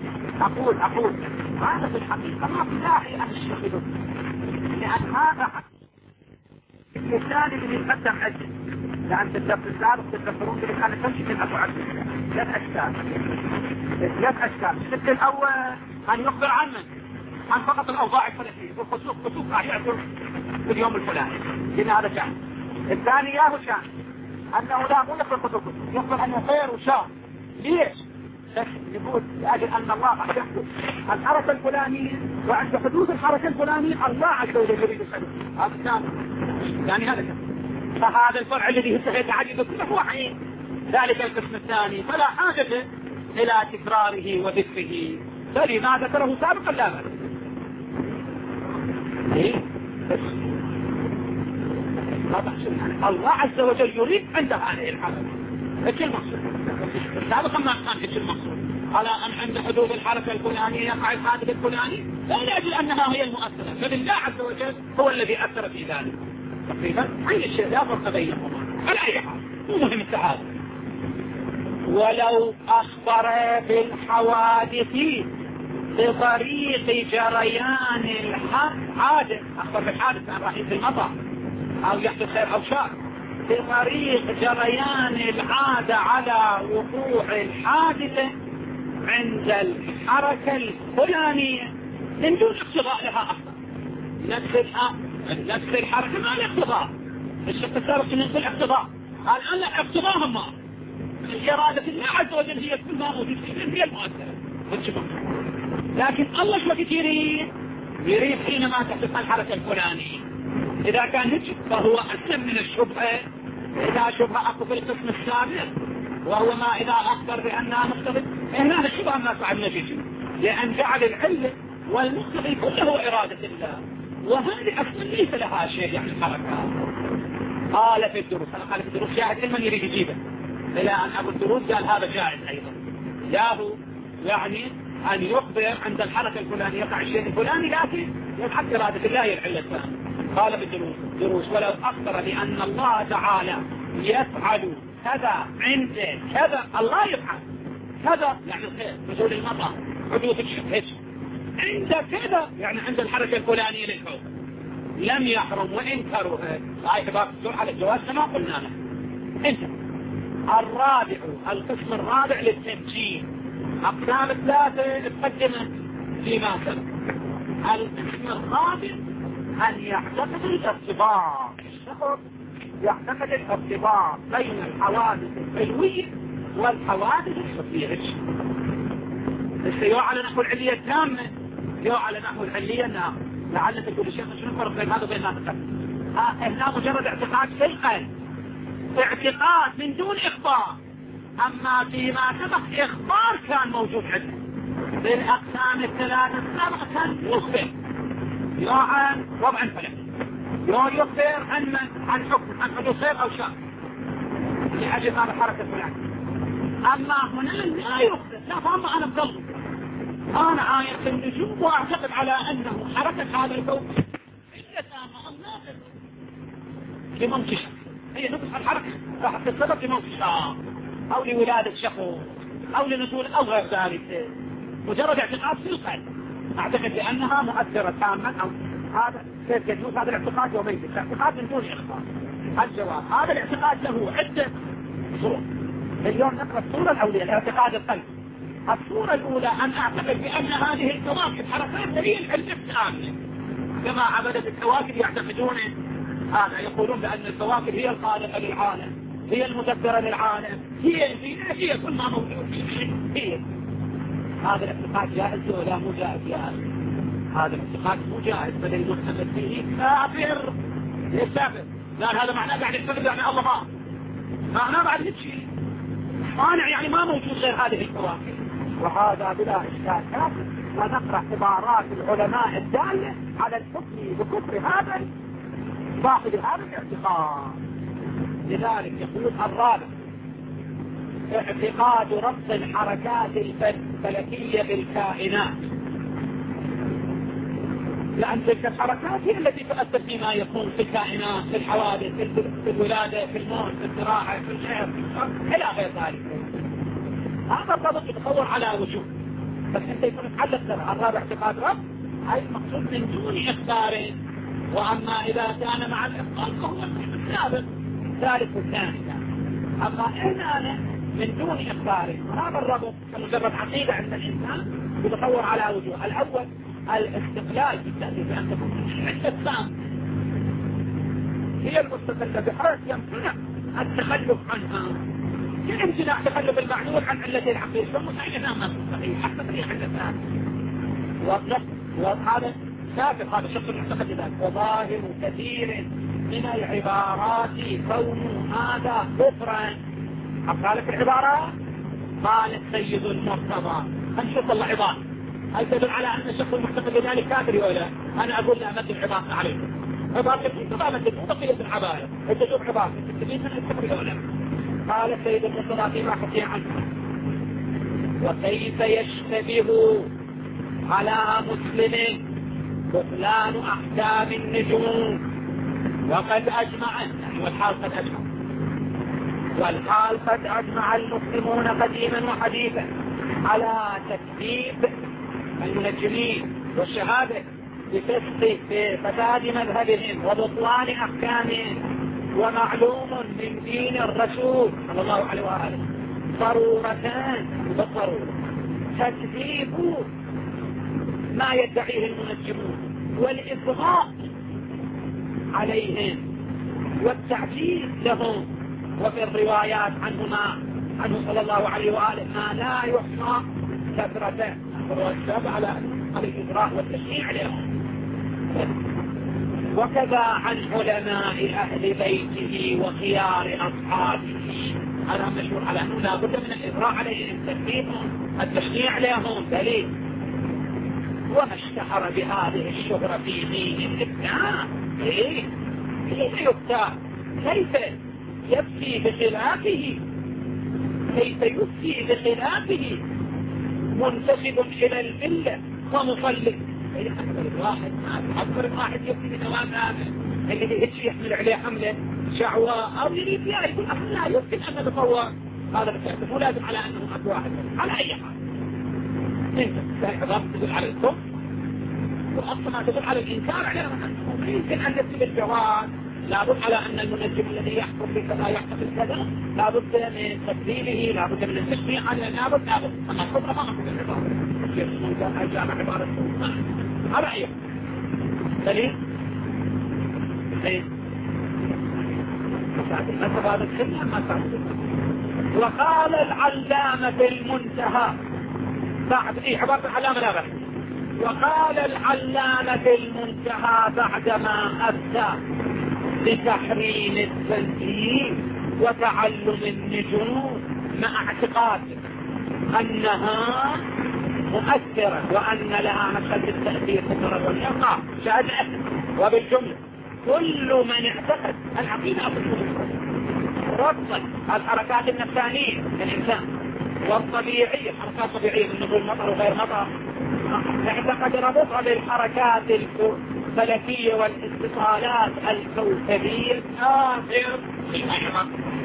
هذا في الحقيقة ما في داعي أن نشتغل، لأن هذا الإنسان اللي يقدم أجل، لأن تدرس السابق تدرسون كده أنا تمشي من أبو عبد ثلاث أشكال. الشكل الأول أن يخبر عن فقط الأوضاع الفلكية والخسوف راح يعثر في اليوم الفلاني، لأن هذا شأن. الثاني ياهو شأن أنه لا مو يخبر خسوف، يخبر أنه خير وشر. ليش؟ يقول لأجل أن الله قد يحدث الحركة الفلانية، وعند حدوث الحركة الفلانية الله عز وجل يريد الحدوث. هذا الثاني يعني هذا كان. فهذا الفرع الذي يتعجب كله هو حين ذلك القسم الثاني، فلا حاجة إلى تكراره وذكره، فلما ذكره سابقا لا بأس. الله عز وجل يريد عند هذه الحركة ايش المقصود؟ سابقا ما كان ايش المقصود؟ على ان عند حدوث الحركة الفلانية يقع الحادث الفلاني، لا لاجل انها هي المؤثرة، بل الله عز وجل هو الذي اثر في ذلك. تقريبا اي الشيء لا فرق بينهما على اي حال، مو مهم التعارض. ولو اخبر بالحوادث بطريق جريان الحادث، اخبر بالحادث عن رحيل المطر او يحدث خير او شر، بطريق جريان العادة على وقوع الحادثة عند الحركة الفلانية من دون اقتضاء لها أصلا. نفس الحركة ما الاقتضاء، الشق السابق من كل اقتضاء، الآن لا اقتضاء ما إرادة الله عز وجل هي كل ما موجود هي المؤثرة. لكن الله شو يريد حينما تحدث الحركة الفلانية. إذا كان هيك فهو أسلم من الشبهة، إذا شبهة أكو في القسم السابق وهو ما إذا أخبر بأنها مقتضي، هنا الشبهة ما صعب نتيجة، لأن جعل العلة والمقتضي كله إرادة الله، وهذه أصلا ليس لها شيء يعني الحركة. قال في الدروس، أنا قال في الدروس جاهز لمن يريد يجيبه، إلى أن أبو الدروس قال هذا جاهز أيضا، جاهو يعني أن يخبر عند الحركة الفلانية يقع الشيء الفلاني، لكن يبحث إرادة الله هي العلة الثانية. قال بالدروس ولو أخبر بأن الله تعالى يفعل كذا عند كذا، الله يفعل كذا يعني الخير، نزول المطر، حدوث الشبهة عند كذا يعني عند الحركة الفلانية للحكم، لم يحرم وإن كره. آية باب على الجواز كما قلنا له. انت الرابع، القسم الرابع للتمكين، أقسام ثلاثة تقدمت فيما سبق. القسم الرابع أن يعتقد الارتباط، الشخص يعتقد الارتباط بين الحوادث الحلوية والحوادث الحسية. يو على نحو العلية التامة، يو على نحو العلية الناقصة. لعل تقول الشيخ شنو الفرق بين هذا وبين هذا؟ هنا مجرد اعتقاد في القلب، اعتقاد من دون إخبار. أما فيما سبق إخبار كان موجود عنده بالأقسام الثلاثة السابقة، كان يخبر يو عن وضع فلك، يو يخبر عن حكم، عن حدوث خير أو شر لأجل هذا الحركة الفلانية. أما هنا لا يخبر، لا فأما أنا بقلب أنا عايش في النجوم وأعتقد على أنه حركة هذا الكون إلا تامة الناقص لموت شخص، هي نقص الحركة راح تسبب لموت شخص أو لولادة شخص أو لنزول أو غير ذلك، مجرد اعتقاد في القلب أعتقد بأنها مؤثرة تاما. أو هذا كيف يجوز هذا الاعتقاد يومين؟ الاعتقاد من دون إخبار. الجواب هذا الاعتقاد له عدة صور. اليوم نقرأ الصورة الأولية لاعتقاد القلب. الصورة الأولى أن أعتقد بأن هذه الكواكب حركات هي العلم الآمنة، كما عبدة الكواكب يعتقدون هذا، يقولون بأن الكواكب هي الخالقة للعالم، هي المدبرة للعالم، هي كل ما موجود هي. هذا الاعتقاد جائز ولا مو جائز؟ هذا الاعتقاد مو جائز، بل المعتقد فيه كافر. ليش كافر؟ لأن هذا معناه بعد يعتقد يعني الله ما معناه بعد شيء مانع، يعني ما موجود غير هذه الكواكب، وهذا بلا إشكال كافر. ونقرأ عبارات العلماء الدالة على الحكم بكفر هذا صاحب هذا الاعتقاد. لذلك يقول الرابع: اعتقاد ربط الحركات الفلكية بالكائنات، لأن تلك الحركات هي التي تؤثر فيما يكون في الكائنات، في الحوادث، في الولادة، في الموت، في الزراعة، في الخير، في الشر، إلى غير ذلك. هذا الربط يتصور على وجوه، بس انت يكون محدد له. الرابع اعتقاد رب أي مقصود من دون إخبار، وأما إذا كان مع الإخبار فهو السابق ثالث والثاني. أما هنا من دون إخبار، هذا الربط كمجرد عقيدة عند الإنسان يتصور على وجوه. الأول الاستقلال بالتأكيد، بأن تكون الحتة الثانية هي المستقلة بحرص يمكنها التخلف عنها، يمكن تخلف المعلول عن علة الحقيقة، فمساعدة ما تستطيع حتى تريح علتها. وهذا سابق، هذا شخص المعتقد ذلك. وظاهر كثير من العبارات كون هذا كفرا. أقالك العبارات قال السيد المرتضى، هنشوف الله عبارة هل تدل على أن الشخص المعتقد بذلك كافر ولا؟ أنا أقول لا، أمد العبارة عليكم. عبارة كثير طبعا مو بقية العبارة، أنت شوف عبارة تبين أن الكفر ولا. قال السيد المرتضى فيما حكي عنه: وكيف يشتبه على مسلم بطلان أحكام النجوم وقد أجمع، والحال قد أجمع المسلمون قديما وحديثا على تكذيب المنجمين والشهادة بفساد مذهبهم وبطلان أحكامهم. ومعلوم من دين الرسول صلى الله عليه وآله ضرورتان بالضرورة: تكذيب ما يدعيه المنجمون والإصغاء عليهم والتعجيز لهم. وفي الروايات عنه صلى الله عليه وآله ما لا يحصى كثرته، والسبب على الإجراء والتشريع عليهم. وكذا عن علماء أهل بيته وخيار أصحابه، هذا مشهور على أنه لا بد من الإجراء عليهم، التشريع عليهم دليل. وما اشتهر بهذه الشهرة في دين الإسلام كيف يفتى؟ كيف يفتي بخلافه؟ كيف يفتي بخلافه منتسب إلى الملة ومصلي؟ أكبر واحد يفتي بنواب هذا اللي يجي يحمل عليه حملة شعوى أو يريد يقول لا يمكن أن نتطور هذا بس مو لازم على أنه أكبر واحد على أي حال. انت تدل على الكفر، وأصلا ما تدل على الإنكار عليها. يمكن أن نكتب الجواب لابد على أن المنجم الذي يحكم بكذا يحكم بكذا لابد من تكذيبه، لابد من التشريع عليه، لابد. أما الكفر ما أقول العبارة يسمون كان أجامع عبارة على أي دليل المذهب هذا الكلمة ما تعرف. وقال العلامة في المنتهى بعد عبارة العلامة لا بس. وقال العلامة في المنتهى بعدما أفتى بتحريم التنزيل وتعلم النجوم مع اعتقاد أنها مؤثرة وأن لها مشهد التأثير في الدرجة واليقع شاهد. وبالجملة كل من اعتقد العقيدة ربط الحركات النفسانية للإنسان والطبيعية، حركات طبيعية من نزول مطر وغير مطر، اعتقد ربطها بالحركات الفلكية والاتصالات الكوكبية كافر بالحقيقة.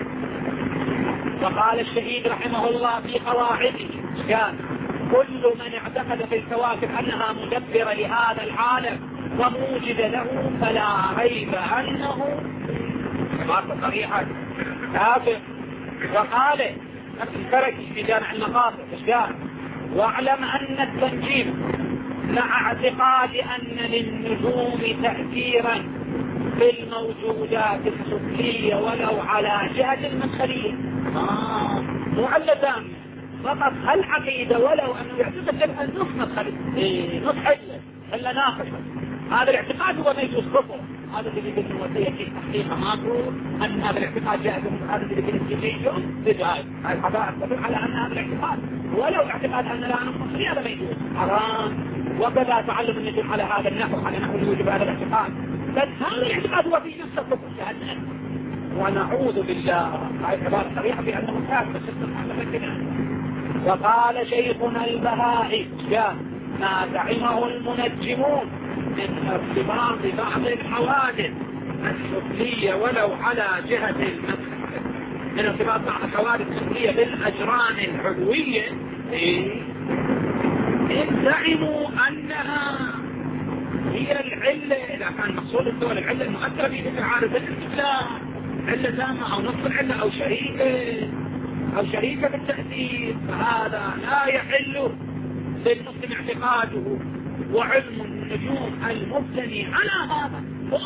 وقال الشهيد رحمه الله في قواعده كان: كل من اعتقد في الكواكب أنها مدبرة لهذا العالم وموجد له فلا ريب أنه عبارة صريحة كافر. وقال نفس الفرق في جامع المقاصد إشكال. واعلم أن التنجيم مع اعتقاد أن للنجوم تأثيرا في الموجودات السفلية ولو على جهة المدخلية مو علتان فقط العقيدة ولو أنه يعتقد جمع نص مدخلي نص حلة ناقصة. هذا الاعتقاد هو ما يجوز كفر. هذا اللي يقول الوصية في تحقيق ماكرو أن هذا الاعتقاد جاء من هذا اللي يقول الجيجون بدعاء. هاي الحقائق تدل على أن هذا الاعتقاد ولو اعتقاد أن لا نص هذا ما يجوز حرام. وكذا تعلم النجوم على هذا النحو على نحو يوجب هذا الاعتقاد. بس هذا الاعتقاد هو في نفس الكفر جهنم ونعوذ بالله. هاي عبارة صريحة بأنه كافر ستة. وقال شيخنا البهائي ما زعمه المنجمون من ارتباط بعض الحوادث السفلية ولو على جهة المدخل من ارتباط بعض الحوادث السفلية بالأجران العلوية إن زعموا أنها هي العلة إذا كان مقصود الدول العلة المؤثرة في تفاعل بالإسلام علة تامة أو نصف العلة أو شريكة بالتأثير فهذا لا يحل للمسلم اعتقاده وعلم النجوم المبتني على هذا.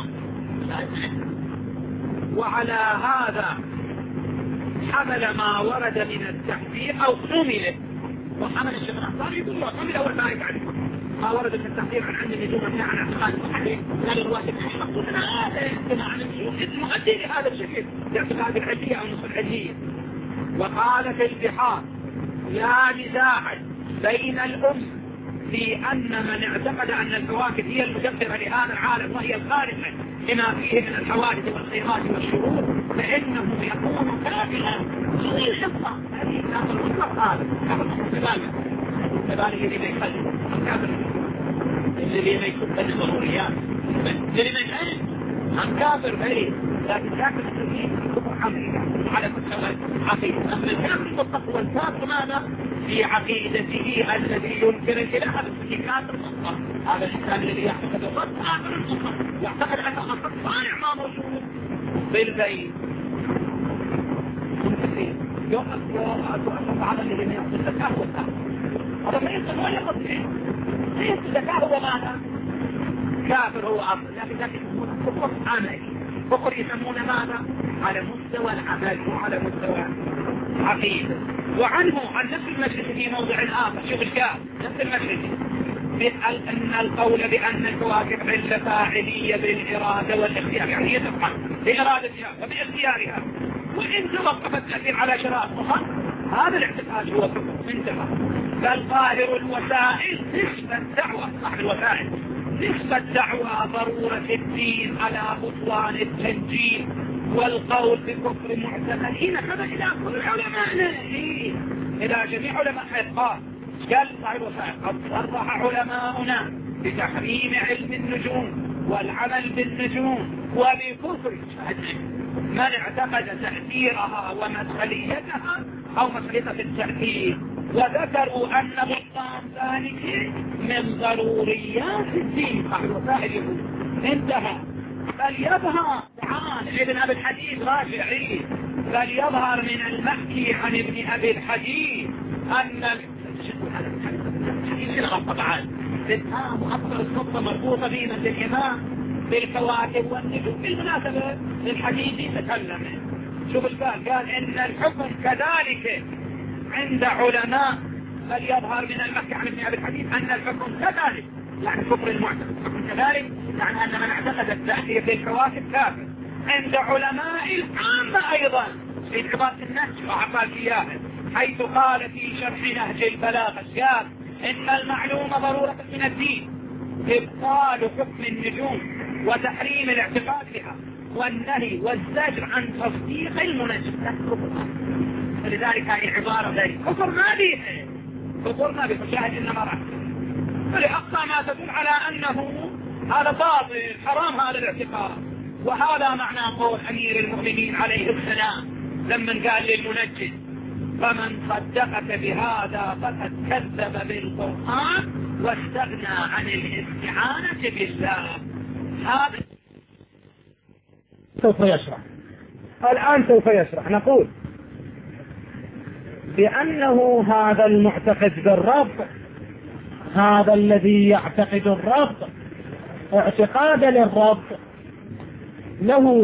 وعلى هذا حمل ما ورد من التحذير أو حمله. وحمل الشيخ الأحضار يقول له حمل أول ما يفعل ما ورد من التحذير عن علم النجوم مبني على اعتقاد المحدث قال الرواتب مقصودنا هذا يمكن عن النجوم مؤدي لهذا الشكل باعتقاد العلية أو نصف العلية. وقال في البحار لا نزاع بين الأمة في أن من اعتقد أن الكواكب هي المدبرة لهذا العالم وهي الخالقة لما فيه من الحوادث والخيرات والشرور فإنه يكون كافرا في الحفظة. هذه ناقل المطلق هذا كذلك اللي ما يخلي الكافر اللي ما يكون الضروريات اللي ما يخلي الكافر بعيد لكن كافر التوحيد كفر حقيقة على مستوى عقيدة. أما الكافر المطلق هو الكافر ماذا؟ في عقيدته الذي ينكر الإله في كافر مطلق. هذا الإنسان الذي يعتقد الصدق كافر المطلق يعتقد أن الصدق صانع ما موجود بالبيت. يؤثر على الذي يعطي الزكاة والسعر هذا ما يصل ولا يقضي ليس الزكاة هو ماذا؟ كافر هو أصل لكن يسمونه كفر عملي. كفر يسمونه ماذا؟ على مستوى العمل وعلى مستوى عقيدة. وعنه عن نفس المجلس في موضع آخر شوف الكاف نفس المجلس أن القول بأن الكواكب علة فاعلية بالإرادة والاختيار يعني هي تفعل بإرادتها وباختيارها وإن توقف التأثير على شرائط أخرى هذا الاعتقاد هو كفر انتهى. بل ظاهر الوسائل نسبة الدعوة صاحب الوسائل نسبة دعوة ضرورة الدين على بطلان التنجيم والقول بكفر معتقد هنا إلى كل علماء إلى جميع علماء حقا قال صاحب الوسائل قد صرح علماؤنا بتحريم علم النجوم والعمل بالنجوم وبكفر من اعتقد تأثيرها ومدخليتها أو مسألة التأثير وذكروا أن بطلان ذلك من ضروريات الدين صاحب الوسائل يقول انتهى. بل يظهر تعال ابن أبي الحديث راجعين بل يظهر من المحكي عن ابن أبي الحديث أن الحديث الغط طبعا بالتام وأكثر الخطة مربوطة بين الإمام بالكواكب والنجوم. بالمناسبة الحديث يتكلم شوف ايش قال إن الحكم كذلك عند علماء بل يظهر من المحكي عن ابن أبي الحديث أن الحكم كذلك يعني كفر المعتقد الحكم كذلك يعني أن من اعتقد التأثير بالكواكب كافر. عند علماء العامة أيضا في عبارة النهج وعقال إياه حيث قال في شرح نهج البلاغة قال إن المعلوم ضرورة من الدين إبطال حكم النجوم وتحريم الاعتقاد بها والنهي والزجر عن تصديق المنجم. فلذلك هذه عبارة ذلك كفر ما بيه كفر ما بيه فشاهد إنما رأى فلأقصى ما تدل على أنه هذا باطل حرام هذا الاعتقاد. وهذا معنى قول أمير المؤمنين عليه السلام لما قال للمنجد فمن صدقك بهذا فقد كذب بالقرآن واستغنى عن الاستعانة بالله. هذا سوف يشرح الآن سوف يشرح. نقول بأنه هذا المعتقد بالرب، هذا الذي يعتقد الرب اعتقاد للرب له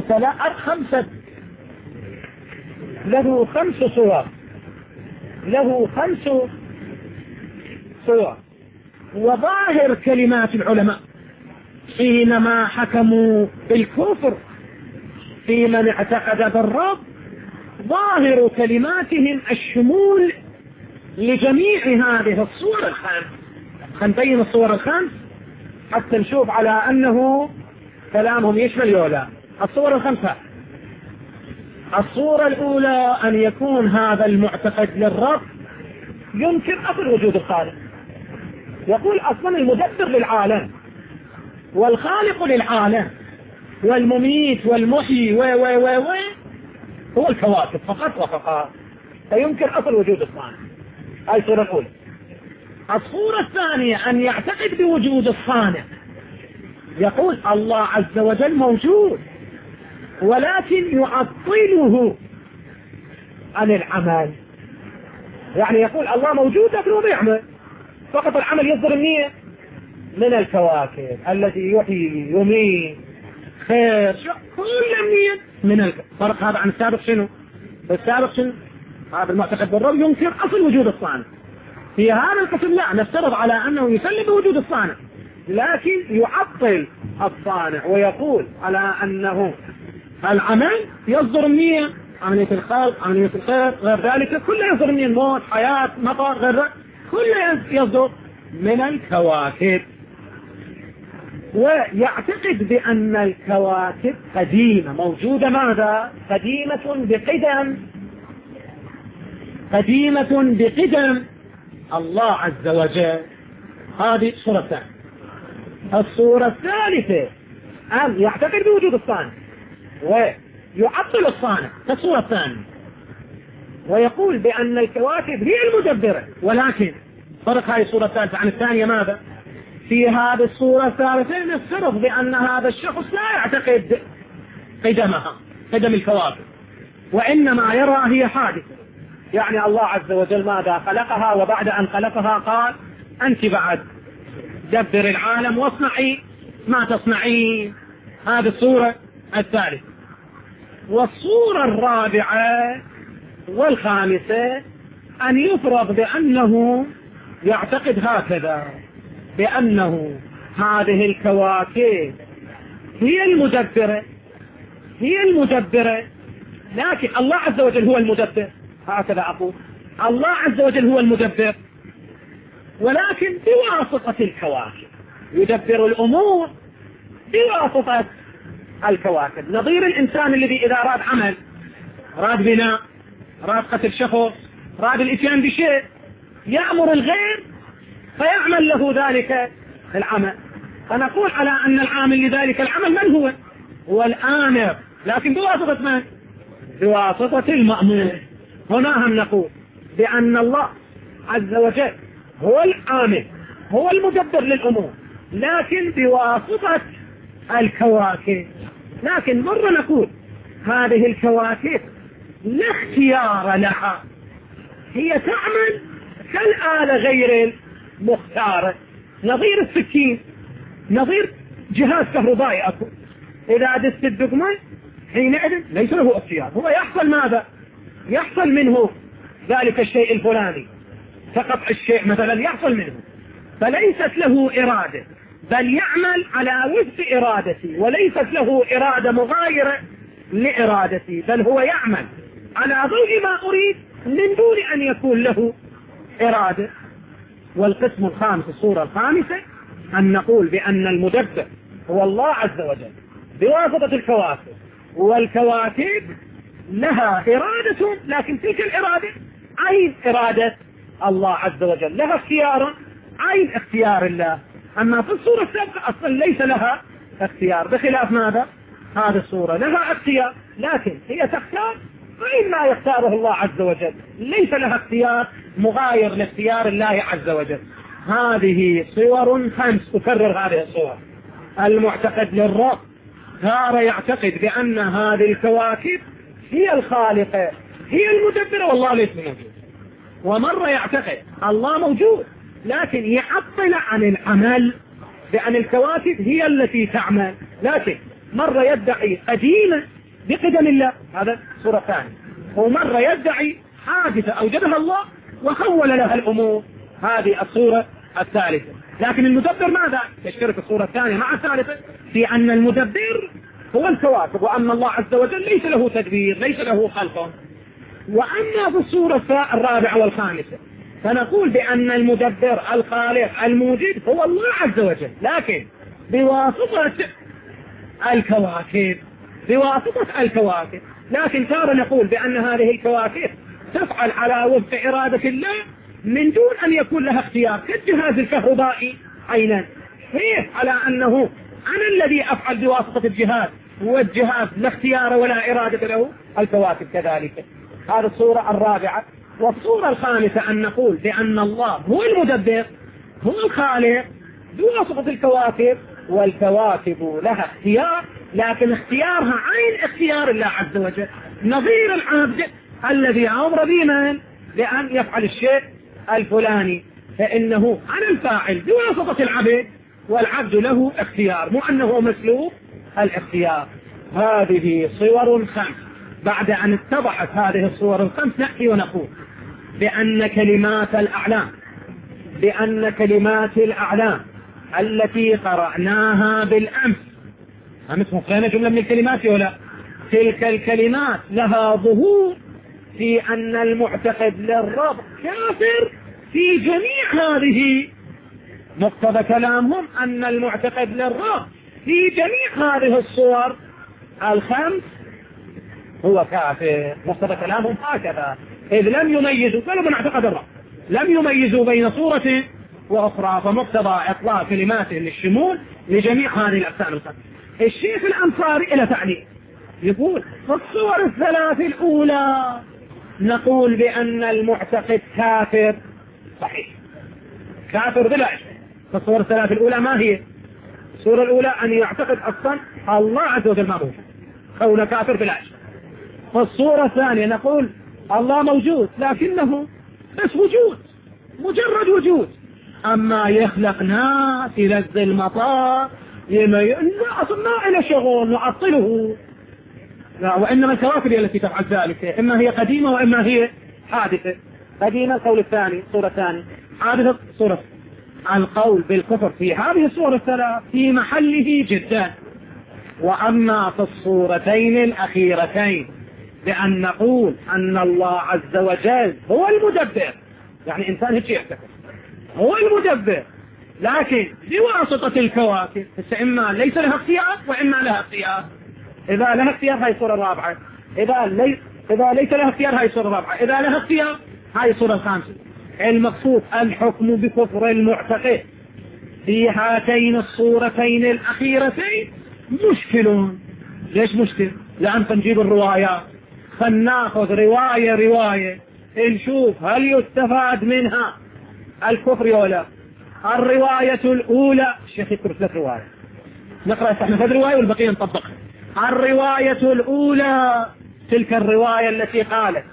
خمس صور، له 5 صور. وظاهر كلمات العلماء حينما حكموا بالكفر في من اعتقد بالرب، ظاهر كلماتهم الشمول لجميع هذه الصور الخمس. نبين الصور الخمس حتى نشوف على أنه كلامهم يشمل يولا. الصور الخمسة: الصورة الأولى أن يكون هذا المعتقد للرب ينكر أصل وجود الخالق، يقول أصلا المدبر للعالم والخالق للعالم والمميت والمحيي هو الكواكب فقط وفقط، فينكر أصل وجود الصانع. هذه الصورة الأولى. الصورة الثانية أن يعتقد بوجود الصانع، يقول الله عز وجل موجود ولكن يعطله عن العمل، يعني يقول الله موجود لكن هو ما يعمل، فقط العمل يصدر من الكواكب التي يحيي يميت خير كل من فرق هذا عن السابق. شنو السابق؟ شنو هذا المعتقد بالرب ينكر أصل وجود الصانع. في هذا القسم لا، نفترض على أنه يسلم بوجود الصانع لكن يعطل الصانع ويقول على أنه العمل يصدر من عملية الخلق، عملية الخير، غير ذلك كله يصدر من الموت، حياة، مطر، غير ذلك كله يصدر من الكواكب. ويعتقد بأن الكواكب قديمة موجودة، ماذا؟ قديمة بقدم الله عز وجل. هذه الصورة الثانية. الصورة الثالثة أن يعتقد بوجود الصانع ويعطل الصانع كالصورة الثانية، ويقول بأن الكواكب هي المدبرة. ولكن فرق هذه الصورة الثالثة عن الثانية ماذا؟ في هذه الصورة الثالثة نفترض بأن هذا الشخص لا يعتقد قدم الكواكب، وإنما يرى هي حادثة، يعني الله عز وجل ماذا خلقها، وبعد أن خلقها قال أنت بعد دبر العالم واصنعي ما تصنعين. هذه الصورة الثالثة. والصورة الرابعة والخامسة أن يفرض بأنه يعتقد هكذا، بأنه هذه الكواكب هي المدبرة، لكن الله عز وجل هو المدبر. هكذا أقول الله عز وجل هو المدبر، ولكن بواسطة الكواكب يدبر الأمور بواسطة الكواكب. نظير الإنسان الذي إذا أراد عمل، أراد بناء، أراد قتل شخص، أراد الإتيان بشيء، يأمر الغير فيعمل له ذلك العمل، فنقول على أن العامل لذلك العمل من هو؟ هو الآمر، لكن بواسطة من؟ بواسطة المأمور. هنا هم نقول بأن الله عز وجل هو الآمر، هو المدبر للأمور، لكن بواسطة الكواكب. لكن مرة نقول هذه الكواكب لا اختيار لها، هي تعمل كالآلة غير المختارة، نظير السكين، نظير جهاز كهربائي أكو، إذا دست الدقمة حينئذ ليس له اختيار، هو يحصل ماذا؟ يحصل منه ذلك الشيء الفلاني، فقط الشيء مثلا يحصل منه، فليست له إرادة، بل يعمل على وفق إرادتي، وليست له إرادة مغايرة لإرادتي، بل هو يعمل على ضوء ما أريد من دون أن يكون له إرادة. والقسم الخامس، الصورة الخامسة، أن نقول بأن المدبر هو الله عز وجل بواسطة الكواكب، والكواكب لها إرادة، لكن تلك الإرادة عين إرادة الله عز وجل، لها اختيار عين اختيار الله. أما في الصورة السابقة أصلا ليس لها اختيار، بخلاف ماذا؟ هذه الصورة لها اختيار، لكن هي تختار عين ما يختاره الله عز وجل، ليس لها اختيار مغاير لاختيار الله عز وجل. هذه صور 5، أكرر هذه الصور. المعتقد للرب صار يعتقد بأن هذه الكواكب هي الخالقة، هي المدبرة، والله ليس موجود. ومرة يعتقد الله موجود لكن يعطل عن العمل بأن الكواكب هي التي تعمل، لكن مرة يدعي قديمة بقدم الله، هذا صورة ثانية، ومرة يدعي حادثة أوجدها الله وخول لها الأمور، هذه الصورة الثالثة. لكن المدبر ماذا؟ يشترك الصورة الثانية مع الثالثة في أن المدبر هو الكواكب، وأن الله عز وجل ليس له تدبير، ليس له خلق. وأما في الصورة الرابعة والخامسة فنقول بأن المدبر الخالق الموجد هو الله عز وجل، لكن بواسطة الكواكب، بواسطة الكواكب. لكن تارة نقول بأن هذه الكواكب تفعل على وفق إرادة الله من دون أن يكون لها اختيار، كالجهاز الكهربائي عينا، هي على أنه أنا الذي أفعل بواسطة الجهاز، والجهاز لا اختيار ولا إرادة له، الكواكب كذلك. هذه الصورة الرابعة. والصورة الخامسة أن نقول بأن الله هو المدبر، هو الخالق بواسطة الكواكب، والكواكب لها اختيار، لكن اختيارها عين اختيار الله عز وجل، نظير العبد الذي أمر بمن بأن يفعل الشيء الفلاني، فإنه على الفاعل بواسطة العبد، والعبد له اختيار، مو أنه مسلوب الاختيار. هذه صور خمس. بعد أن اتضحت هذه الصور الخمس نأتي ونقول بأن كلمات الأعلام، بأن كلمات الأعلام التي قرأناها بالأمس، أمس مقرأنا جملة من الكلمات ولا؟ تلك الكلمات لها ظهور في أن المعتقد للرب كافر في جميع هذه. مقتضى كلامهم أن المعتقد للرب في جميع هذه الصور الخمس هو كافر. مقتضى كلامهم هكذا، إذ لم يميزوا، قالوا من اعتقد الرب لم يميزوا بين صورة وأخرى، فمقتضى إطلاق كلماته للشمول لجميع هذه الأقسام الخمس. الشيخ الأنصاري إلى تعليق يقول في الصور الثلاث الأولى نقول بأن المعتقد كافر صحيح، كافر بلا إشكال. في الصور الثلاث الأولى ما هي؟ الصورة الأولى أن يعتقد أصلا الله عز وجل ما موجود، كونه كافر بلا إشكال. في الصورة الثانية نقول الله موجود لكنه بس وجود، مجرد وجود، أما يخلق ناس ينزل المطار أصلا ما إلى شغل نعطله، لا، وإنما الكواكب هي التي تفعل ذلك، إما هي قديمة وإما هي حادثة. قديمة القول الثاني، الصورة الثانية، حادثة الصورة. القول بالكفر في هذه الصورة الثلاث في محله جدا. وأما في الصورتين الأخيرتين بأن نقول أن الله عز وجل هو المدبر، يعني إنسان هيك يعتقد هو المدبر لكن بواسطة الكواكب، إما ليس لها اختيار وإما لها اختيار. إذا لها اختيار هاي الصورة الرابعة، إذا ليس لها اختيار هاي الصورة الرابعة، إذا لها اختيار هاي الصورة الخامسة. المقصود الحكم بكفر المعتقد في هاتين الصورتين الأخيرتين مشكل. ليش مشكل؟ لأن نجيب الروايات، فلنأخذ رواية نشوف هل يستفاد منها الكفر ولا. الرواية الأولى، الشيخ يذكر 3 روايات، نقرأ احنا 3 رواية والبقية نطبقها. الرواية الأولى تلك الرواية التي قالت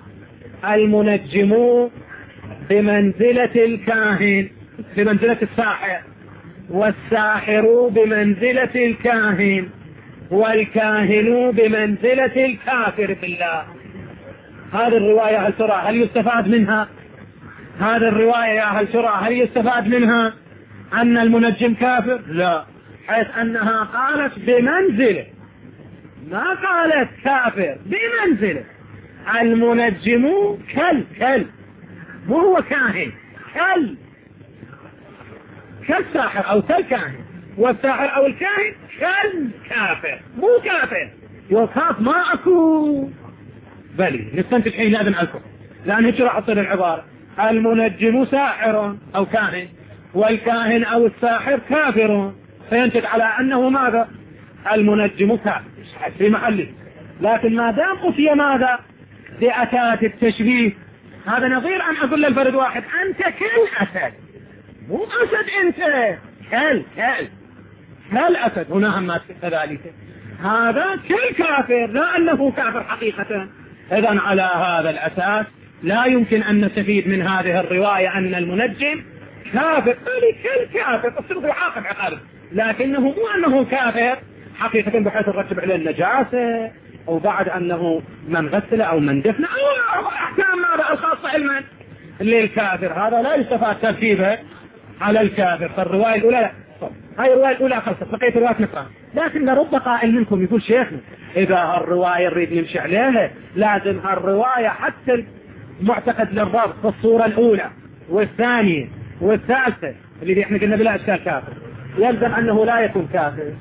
المنجم بمنزلة الكاهن، بمنزلة الساحر، والساحر بمنزلة الكاهن، والكاهن بمنزلة الكافر بالله. هذه الرواية هل ترى هل يستفاد منها؟ هذه الرواية هل ترى هل يستفاد منها أن المنجم كافر؟ لا، حيث أنها قالت بمنزلة، ما قالت كافر، بمنزلة. المنجم كل مو هو كاهن، كالساحر أو كالكاهن، والساحر أو الكاهن كالكافر، مو كافر يخاف ما أكو بلي نستنتج حين أذن الكفر، لأن هيك راح تصير العبارة المنجم ساحر أو كاهن، والكاهن أو الساحر كافر، فينتج على أنه ماذا؟ المنجم كافر في محله. لكن ما دام قفي ماذا؟ بأتاة التشبيه، هذا نظير أن أقول للفرد واحد أنت كالأسد، مو أسد أنت، كالأسد، هنا هم كذلك، هذا كالكافر، لا أنه كافر حقيقة. إذن على هذا الأساس لا يمكن أن نستفيد من هذه الرواية أن المنجم كافر، كالكافر الصدق يعاقب عقابه، لكنه مو أنه كافر حقيقة بحيث نرتب عليه النجاسة أو بعد أنه من غسل أو من دفن أو أحكام ماذا الخاصة علما للكافر، هذا لا يستفاد ترتيبه على الكافر. فالرواية الأولى لا، هاي الرواية الأولى خلصت، بقيت الرواية نقرأ. لكن لرب قائل منكم يقول شيخنا إذا الرواية نريد نمشي عليها لازم الرواية حتى المعتقد للرب في الصورة الأولى والثانية والثالثة اللي احنا قلنا بلا أشكال كافر، يلزم أنه لا يكون كافر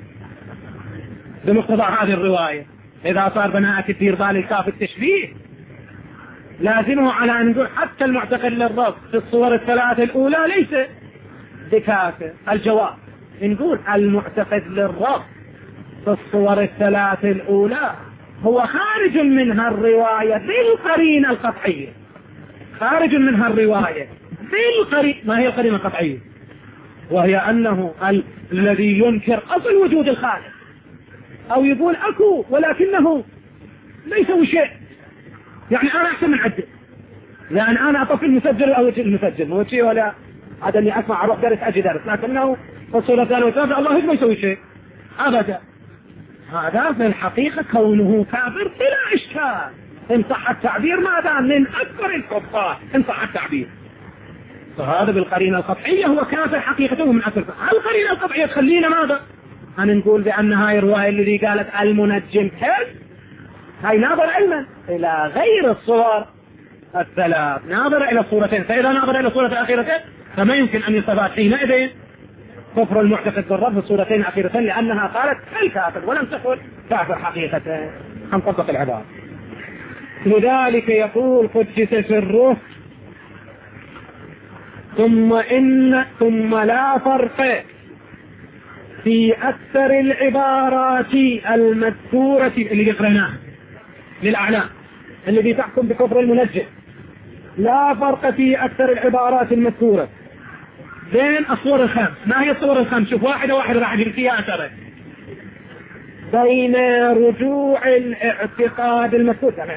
بمقتضى هذه الرواية. إذا صار بناء كثير بال الكافر التشبيه لازمه على أن نقول حتى المعتقد للرب في الصور الثلاثة الأولى ليس بكافر. الجواب نقول المعتقد للرب في الصور الثلاثة الأولى هو خارج منها الرواية بالقرينة القطعية، خارج منها الرواية بالقرينة. ما هي القرينة القطعية؟ وهي أنه الذي ينكر أصل وجود الخالق أو يقول أكو ولكنه لا يسوي شيء، يعني أنا أحسن من عدل، لأن أنا أطفي المسجل أو المسجل مو شيء ولا هذا اللي أسمع أروح درس أجي درس، لكنه في الصورة الثانية والثالثة الله ما يسوي شيء أبدا. هذا في الحقيقة كونه كافر بلا إشكال إن صح التعبير، ماذا من أكبر الكفار إن صح التعبير، فهذا بالقرينة القطعية هو كافر حقيقته من أكبر. القرينة القطعية تخلينا ماذا أن نقول بأن هاي الرواية اللي قالت المنجم كذب هاي ناظر علما إلى غير الصور الثلاث، ناظر إلى الصورتين، فإذا ناظر إلى الصورة الأخيرتين فما يمكن أن يستفاد حينئذ كفر المعتقد بالرب في الصورتين الأخيرتين، لأنها قالت الكافر ولم تقل كافر حقيقة. هنطبق العبارة. لذلك يقول قدس سره ثم لا فرق في أكثر العبارات المذكورة اللي قرأناها للأعلام الذي تحكم بكفر المنجم، لا فرق في أكثر العبارات المذكورة بين الصور الخمس. ما هي الصور الخمس؟ شوف واحدة راح أجل فيها أثره بين رجوع الاعتقاد المذكور، يعني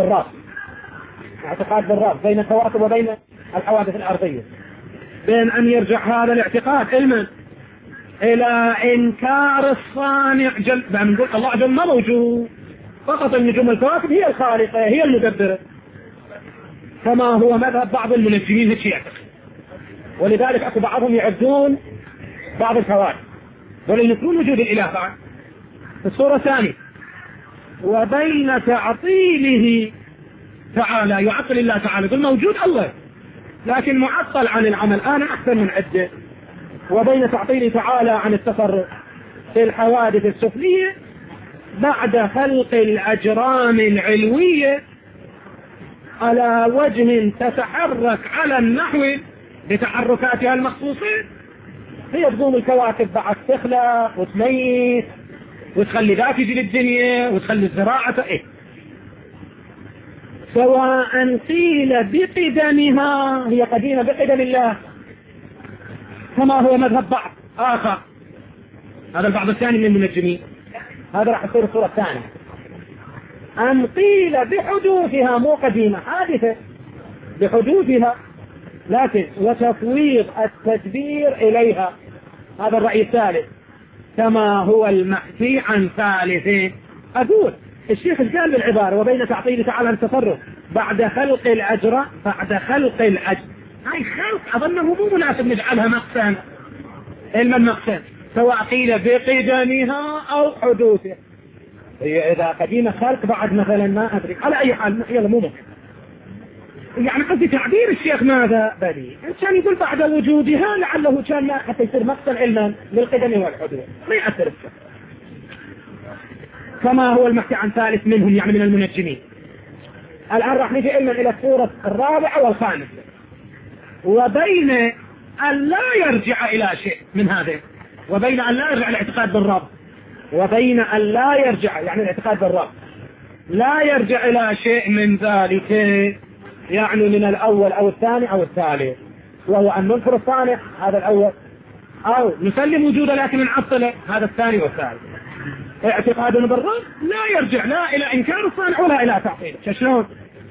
اعتقاد بالرب بين الكواكب وبين الحوادث الأرضية، بين أن يرجع هذا الاعتقاد علما إلى إنكار الصانع بنقول الله جل ما موجود، فقط النجوم الكواكب هي الخالقة هي المدبرة، كما هو مذهب بعض المنجمين الشيعة. ولذلك أكو بعضهم يعدون بعض الكواكب ولينكرون وجود الإله بعد. في الصورة الثانية وبين تعطيله تعالى، يعطل الله تعالى يقول موجود الله لكن معطل عن العمل، أنا أحسن من عدة، وبين تعطيله تعالى عن التصرف في الحوادث السفلية بعد خلق الأجرام العلوية على وجه تتحرك على النحو بتحركاتها المخصوصة. هي تقوم الكواكب بعد تخلق وتميت وتخلي ذات يجي للدنيا وتخلي الزراعة سواء قيل بقدمها، هي قديمة بقدم الله كما هو مذهب بعض آخر، هذا البعض الثاني من المنجمين، هذا راح يصير الصورة الثانية. أن قيل بحدوثها مو قديمة حادثة بحدوثها، لكن وتفويض التدبير إليها، هذا الرأي الثالث كما هو المحكي عن ثالثين. أقول الشيخ قال بالعبارة وبين تعطيل تعالى التصرف بعد خلق الأجر، بعد خلق الأجر هاي خلق أظنه مو مناسب نجعلها مقسم، علما مقسم سواء قيل بقدمها أو حدوثها، هي إذا قديمة خلق بعد مثلا ما أدري على أي حال يلا مو ممكن، يعني قصدي تعبير الشيخ ماذا بديع كان يقول بعد وجودها لعله كان حتى يصير مقسم علما للقدم والحدوث ما يأثر الشيخ كما هو المحكي عن ثالث منهم يعني من المنجمين. الآن راح نجي علما إلى الصورة الرابعة والخامسة، وبين أن لا يرجع إلى شيء من هذا، وبين أن لا يرجع الاعتقاد بالرب، وبين أن لا يرجع يعني الاعتقاد بالرب لا يرجع إلى شيء من ذلك، يعني من الأول أو الثاني أو الثالث، وهو أن ننكر الصانع هذا الأول أو نسلم وجوده لكن نعطله هذا الثاني والثالث. اعتقادنا بالرب لا يرجع لا إلى إنكار الصانع ولا إلى تعطيله. شلون؟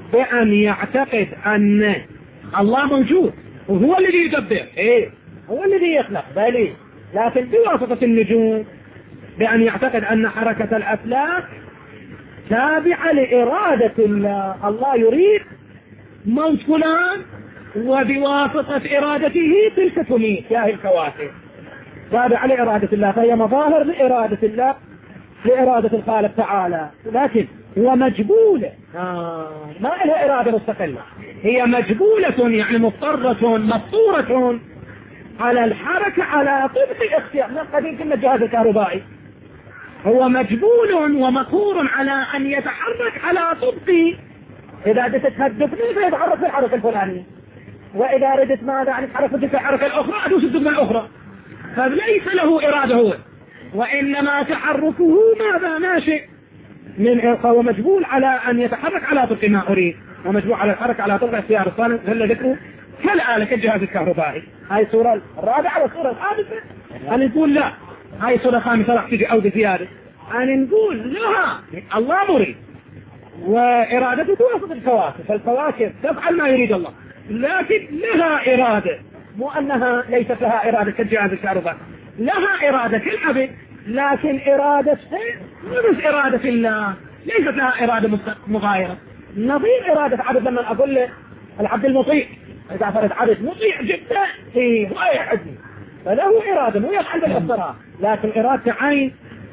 بأن يعتقد أن الله موجود وهو الذي يدبر، هو الذي يخلق، بل لكن بواسطة النجوم، بأن يعتقد أن حركة الأفلاك تابعة لإرادة الله. الله يريد موت فلان وبواسطة إرادته تلك تميت، يا هي الكواكب تابعة لإرادة الله، فهي مظاهر لإرادة الله، لإرادة الخالق تعالى، لكن هو مجبولة، ما لها إرادة مستقلة، هي مجبولة يعني مضطرة مفطورة على الحركة على طبق اختيار. من قديم كنا الجهاز الكهربائي هو مجبول ومقهور على أن يتحرك على طبق، إذا بدت تهدفني فيتحرك في الحركة الفلانية، وإذا ردت ماذا عن الحركة في الحركة الأخرى أدوس الدقمة الأخرى، فليس له إرادة هو، وإنما تحركه ماذا ناشئ من هو مجبول على أن يتحرك على طبق ما أريد، ومجبول على الحركة على طبق اختيار الصالح جل ذكره كالآلة كالجهاز الكهربائي. هاي الصورة الرابعة والصورة الخامسة. أن نقول لا، هاي الصورة الخامسة راح تجي أو بزيادة، أن نقول لها الله مريد وإرادته توافق الكواكب، فالكواكب تفعل ما يريد الله، لكن لها إرادة، مو أنها ليست لها إرادة كالجهاز الكهربائي، لها إرادة كالعبد، لكن إرادتها مش إرادة الله، ليست لها إرادة مغايرة، نظير إرادة عبد. لما أقول له العبد المطيع، إذا فرد عبد مطيع جدا ما يحدني، فله إرادة مو يفعل بالإصرار، لكن إرادة عين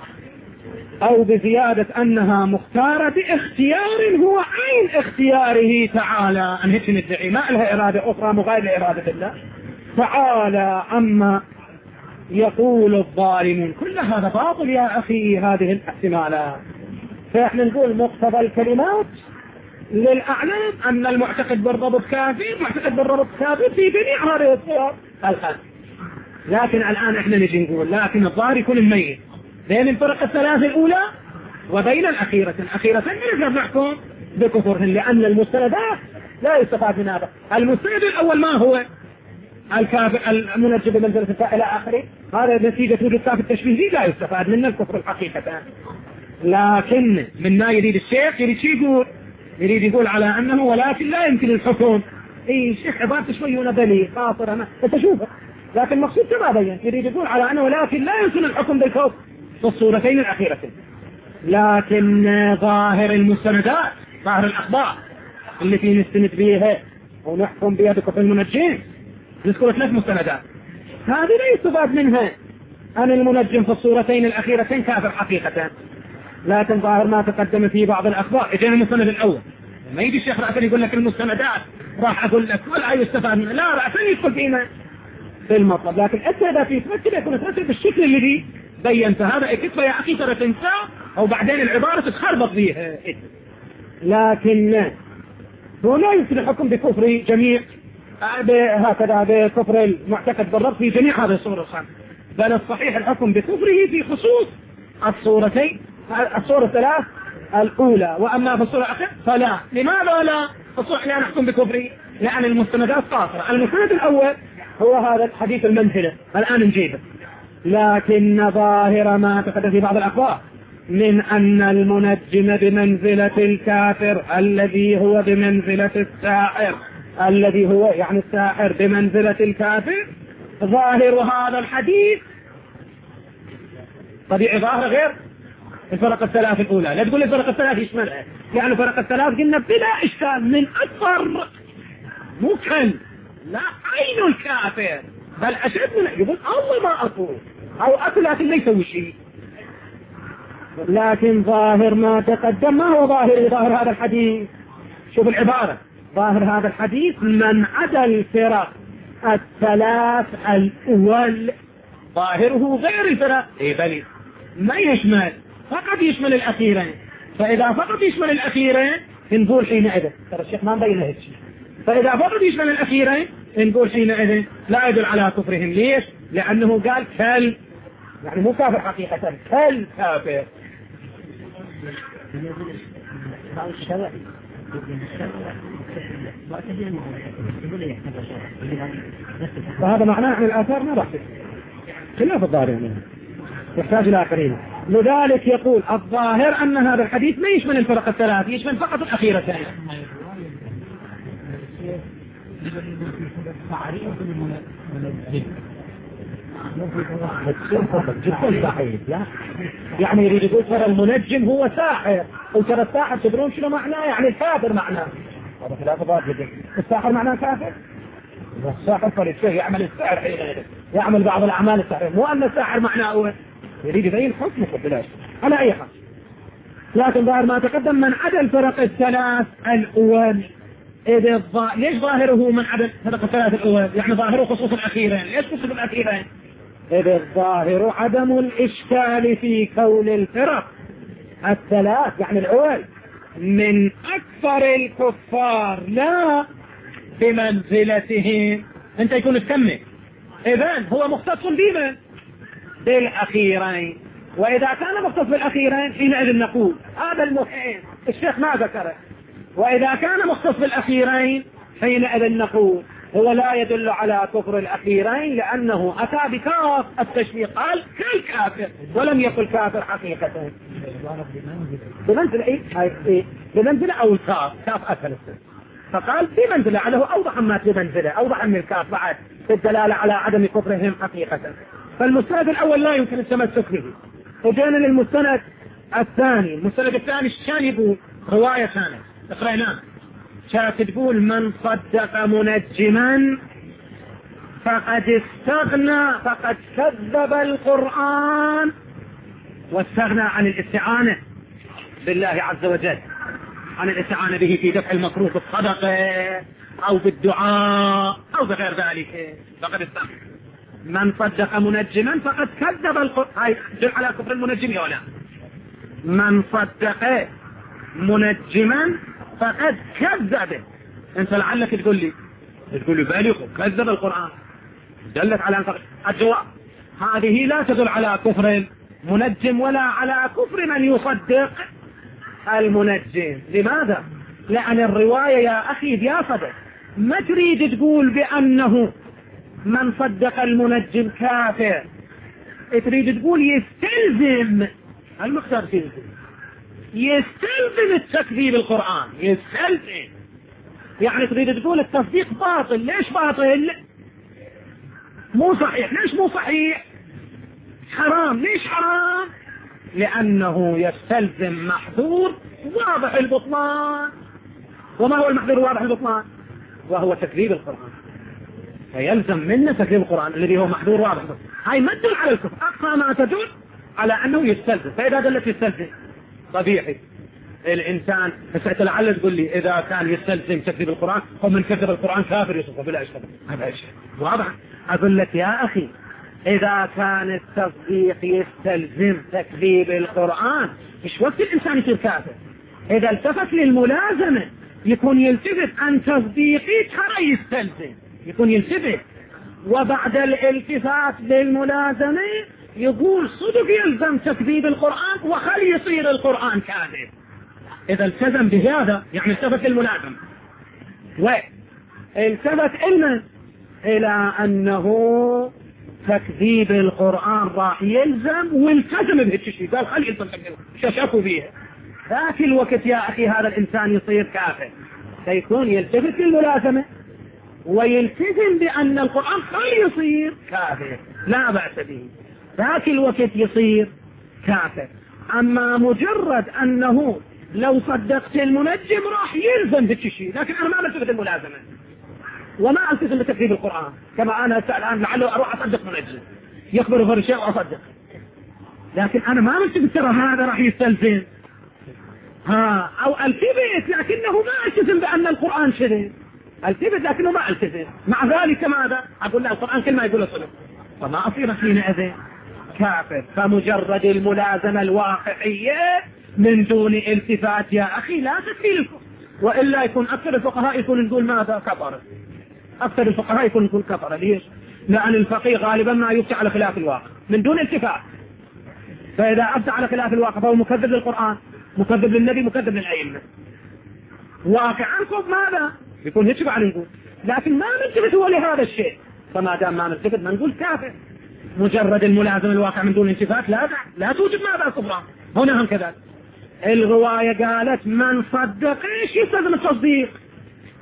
أو بزيادة أنها مختارة باختيار هو عين اختياره تعالى، أن هيك ندعي ما لها إرادة أخرى مغايرة لإرادة الله تعالى. أما يقول الظالمون كل هذا باطل يا أخي، هذه الاحتمالات. فإحنا نقول مقتضى الكلمات للأعلام أن المعتقد بالربط كافر، معتقد بالربط كافر في جميع هذه الصور الخمس. لكن الآن إحنا نجي نقول لكن الظاهر يكون الميت بين الفرق الثلاث الأولى وبين الأخيرة. الأخيرة نقدر نحكم بكفرهن، لأن المستندات لا يستفاد من هذا. المستند الأول ما هو؟ الكافر المنجم بمنزلة الفاء إلى آخره، هذا نتيجة وجود كافر التشبيه لا يستفاد منه الكفر الحقيقة. لكن منا يريد الشيخ يريد يقول على أنه ولكن لا يمكن الحكم. الشيخ عبارته شوي ونبلي خاطر أنا تشوفه، لكن مقصود كما بين يريد يقول على أنه ولكن لا يمكن الحكم بالكفر في الصورتين الأخيرتين. لكن ظاهر المستندات، ظاهر الأخبار التي نستند بها ونحكم بها بكفر المنجم، نذكر 3 مستندات، هذه لا يستفاد منها أن المنجم في الصورتين الأخيرتين كافر حقيقة. لكن ظاهر ما تقدم في بعض الأخبار. إجينا المستند الأول، ما يجي الشيخ رأسا يقول لك المستندات راح أقول لك ولا يستفاد منها، لا رأسا يدخل فينا في المطلب. لكن أنت إذا في تمثل يكون تمثل بالشكل الذي بينت، هذا اكتفى يا أخي ترى تنسى أو بعدين العبارة تتخربط فيها. لكن هنا يمكن الحكم بكفر جميع هكذا بكفر المعتقد بالرب في جميع هذه الصور الخمس، بل الصحيح الحكم بكفره في خصوص الصورتين، الصورة 3 الأولى، وأما في الصورة الأخيرة فلا. لماذا لا؟ الصحيح لا نحكم بكفره لأن المستندات قاصرة. المستند الأول هو هذا الحديث المنزلة الآن نجيبه، لكن ظاهر ما تقدم في بعض الأخبار من أن المنجم بمنزلة الكافر الذي هو بمنزلة الساحر، الذي هو يعني الساحر بمنزلة الكافر، ظاهر هذا الحديث طبيعي ظاهر غير الفرق الثلاث الأولى. لا تقول الفرق الثلاث يشملها، يعني الفرق الثلاث قلنا بلا إشكال من أكثر ممكن لا عين الكافر، بل أشد من يقول الله ما أقول أو أقول لكن لا يسوي شيء. لكن ظاهر ما تقدم ما هو ظاهر هذا الحديث؟ شوف العبارة، ظاهر هذا الحديث من عدا الفرق الثلاث الأول، ظاهره غير الفرق بل ما يشمل، فقط يشمل الأخيرين. فإذا فقط يشمل الأخيرين نقول حينئذ، ترى الشيخ ما مبين هيك، فإذا فقط يشمل الأخيرين نقول حينئذ لا يدل على كفرهم. ليش؟ لأنه قال كل، يعني مو كافر حقيقة، كل كافر. فهذا معناه عن الآثار ما بحث خلاف الظاهر منه، يحتاج إلى آخرين. لذلك يقول الظاهر أن هذا الحديث ما يشمل الفرق الثلاث، يشمل فقط الأخيرتين. تعريف المنجم جدا صحيح. يعني يريد يقول ترى المنجم هو ساحر، وترى الساحر تدرون شنو معناه؟ يعني الكافر معناه. هذا خلاف بعض جدا. الساحر معناه كافر. الساحر فلسفه يعمل السحر حين يعمل بعض الاعمال السحريه، مو ان الساحر معناه هو يريد يبين حكمه بلاش على اي حال. لكن ظاهر ما تقدم من عدا الفرق الثلاث الاول. ليش ظاهره من عدا الفرق الثلاث الاول؟ يعني ظاهره خصوص الاخيرين. ليش خصوص الاخيرين؟ إذ الظاهر عدم الإشكال في كون الفرق الثلاث يعني الأول من أكثر الكفار لا بمنزلتهم. أنت يكون تكمل إذن هو مختص بمن؟ بالأخيرين. وإذا كان مختص بالأخيرين حينئذ نقول هذا المهم الشيخ ما ذكره. وإذا كان مختص بالأخيرين حينئذ نقول هو لا يدل على كفر الأخيرين لأنه أتى بكاف التشبيه، قال كالكافر ولم يقل كافر حقيقة. بمنزلة إيه؟ بمنزلة أو الكاف كاف أسهل فقال بمنزلة عليه أوضح ما بمنزلة أوضح من الكاف بعد في الدلالة على عدم كفرهم حقيقة. فالمستند الأول لا يمكن التمسك به. وجينا للمستند الثاني. المستند الثاني الشان يقول رواية ثانية اقرأناها تقول من صدق منجما فقد استغنى فقد كذب القرآن واستغنى عن الاستعانة بالله عز وجل، عن الاستعانة به في دفع المكروه بالصدقة أو بالدعاء أو بغير ذلك. فقد استغنى. من صدق منجما فقد كذب القرآن. هاي دل على كفر المنجم يا ولا؟ من صدق منجما فقد كذب. انت لعلك تقول لي بالغ كذب القرآن دلت على الجواب هذه لا تدل على كفر المنجم ولا على كفر من يصدق المنجم. لماذا؟ لأن الرواية يا أخي يا صدق ما تريد تقول بأنه من صدق المنجم كافر، تريد تقول يستلزم المختار يستلزم التكذيب القرآن، يستلزم. يعني تريد تقول التصديق باطل. ليش باطل؟ مو صحيح. ليش مو صحيح؟ حرام. ليش حرام؟ لأنه يستلزم محظور واضح البطلان. وما هو المحظور واضح البطلان؟ وهو تكذيب القرآن. فيلزم منه تكذيب القرآن الذي هو محظور واضح البطلان. هاي ما تدل على الكفر، أقصى ما تدل على أنه يستلزم. فإذا دلت يستلزم طبيعي الإنسان لعل تقول لي إذا كان يستلزم تكذيب القرآن ومن كذب القرآن كافر يصفه بلا إشكال. هذا شيء واضح. أقول لك يا أخي إذا كان التصديق يستلزم تكذيب القرآن مش وقت الإنسان يصير كافر. إذا التفت للملازمة يكون يلتفت عن تصديقي ترى يستلزم يكون يلتفت، وبعد الالتفات للملازمة يقول صدق يلزم تكذيب القرآن وخلي يصير القرآن كاذب. إذا التزم بهذا يعني التفت للملازمة والتفت إلى أنه تكذيب القرآن راح يلزم والتزم بهالشيء قال خلي يلزم تكذيب شكوا فيها. ذاك الوقت يا أخي هذا الإنسان يصير كافر. سيكون يلتفت للملازمة ويلتزم بأن القرآن خلي يصير كافر لا بأس به. ذاك الوقت يصير كافر. أما مجرد أنه لو صدقت المنجم راح يلزم بالشيء، لكن أنا ما بلتفت الملازمة وما ألتزم بتكذيب القرآن كما أنا الآن لعله أروح أصدق منجم يخبر غير شيء وأصدق، لكن أنا ما بلتفت ترى هذا راح يستلزم أو التفت لكنه ما التزم بأن القرآن كذب. التفت لكنه ما التزم. مع ذلك ماذا؟ أقول له القرآن كل ما يقول صدق فما أصير حينئذ كافر. فمجرد الملازمة الواقعية من دون التفات يا أخي لا تكفي الكفر. وإلا يكون أكثر الفقهاء يكون نقول ماذا؟ كفر. أكثر الفقهاء يكون نقول كفر. ليش؟ لأن الفقيه غالبا ما يفتح على خلاف الواقع من دون التفات. فإذا أفتح على خلاف الواقع فهو مكذب للقرآن مكذب للنبي مكذب للأئمة. واقعا ماذا؟ يكون هيك بعد نقول، لكن ما نلتفت هو لهذا الشيء. فما دام ما نلتفت ما نقول كافر. مجرد الملازمة الواقع من دون التفات لا توجد ماذا كفران. هنا هم كذلك. الرواية قالت من صدق ايش يستلزم التصديق؟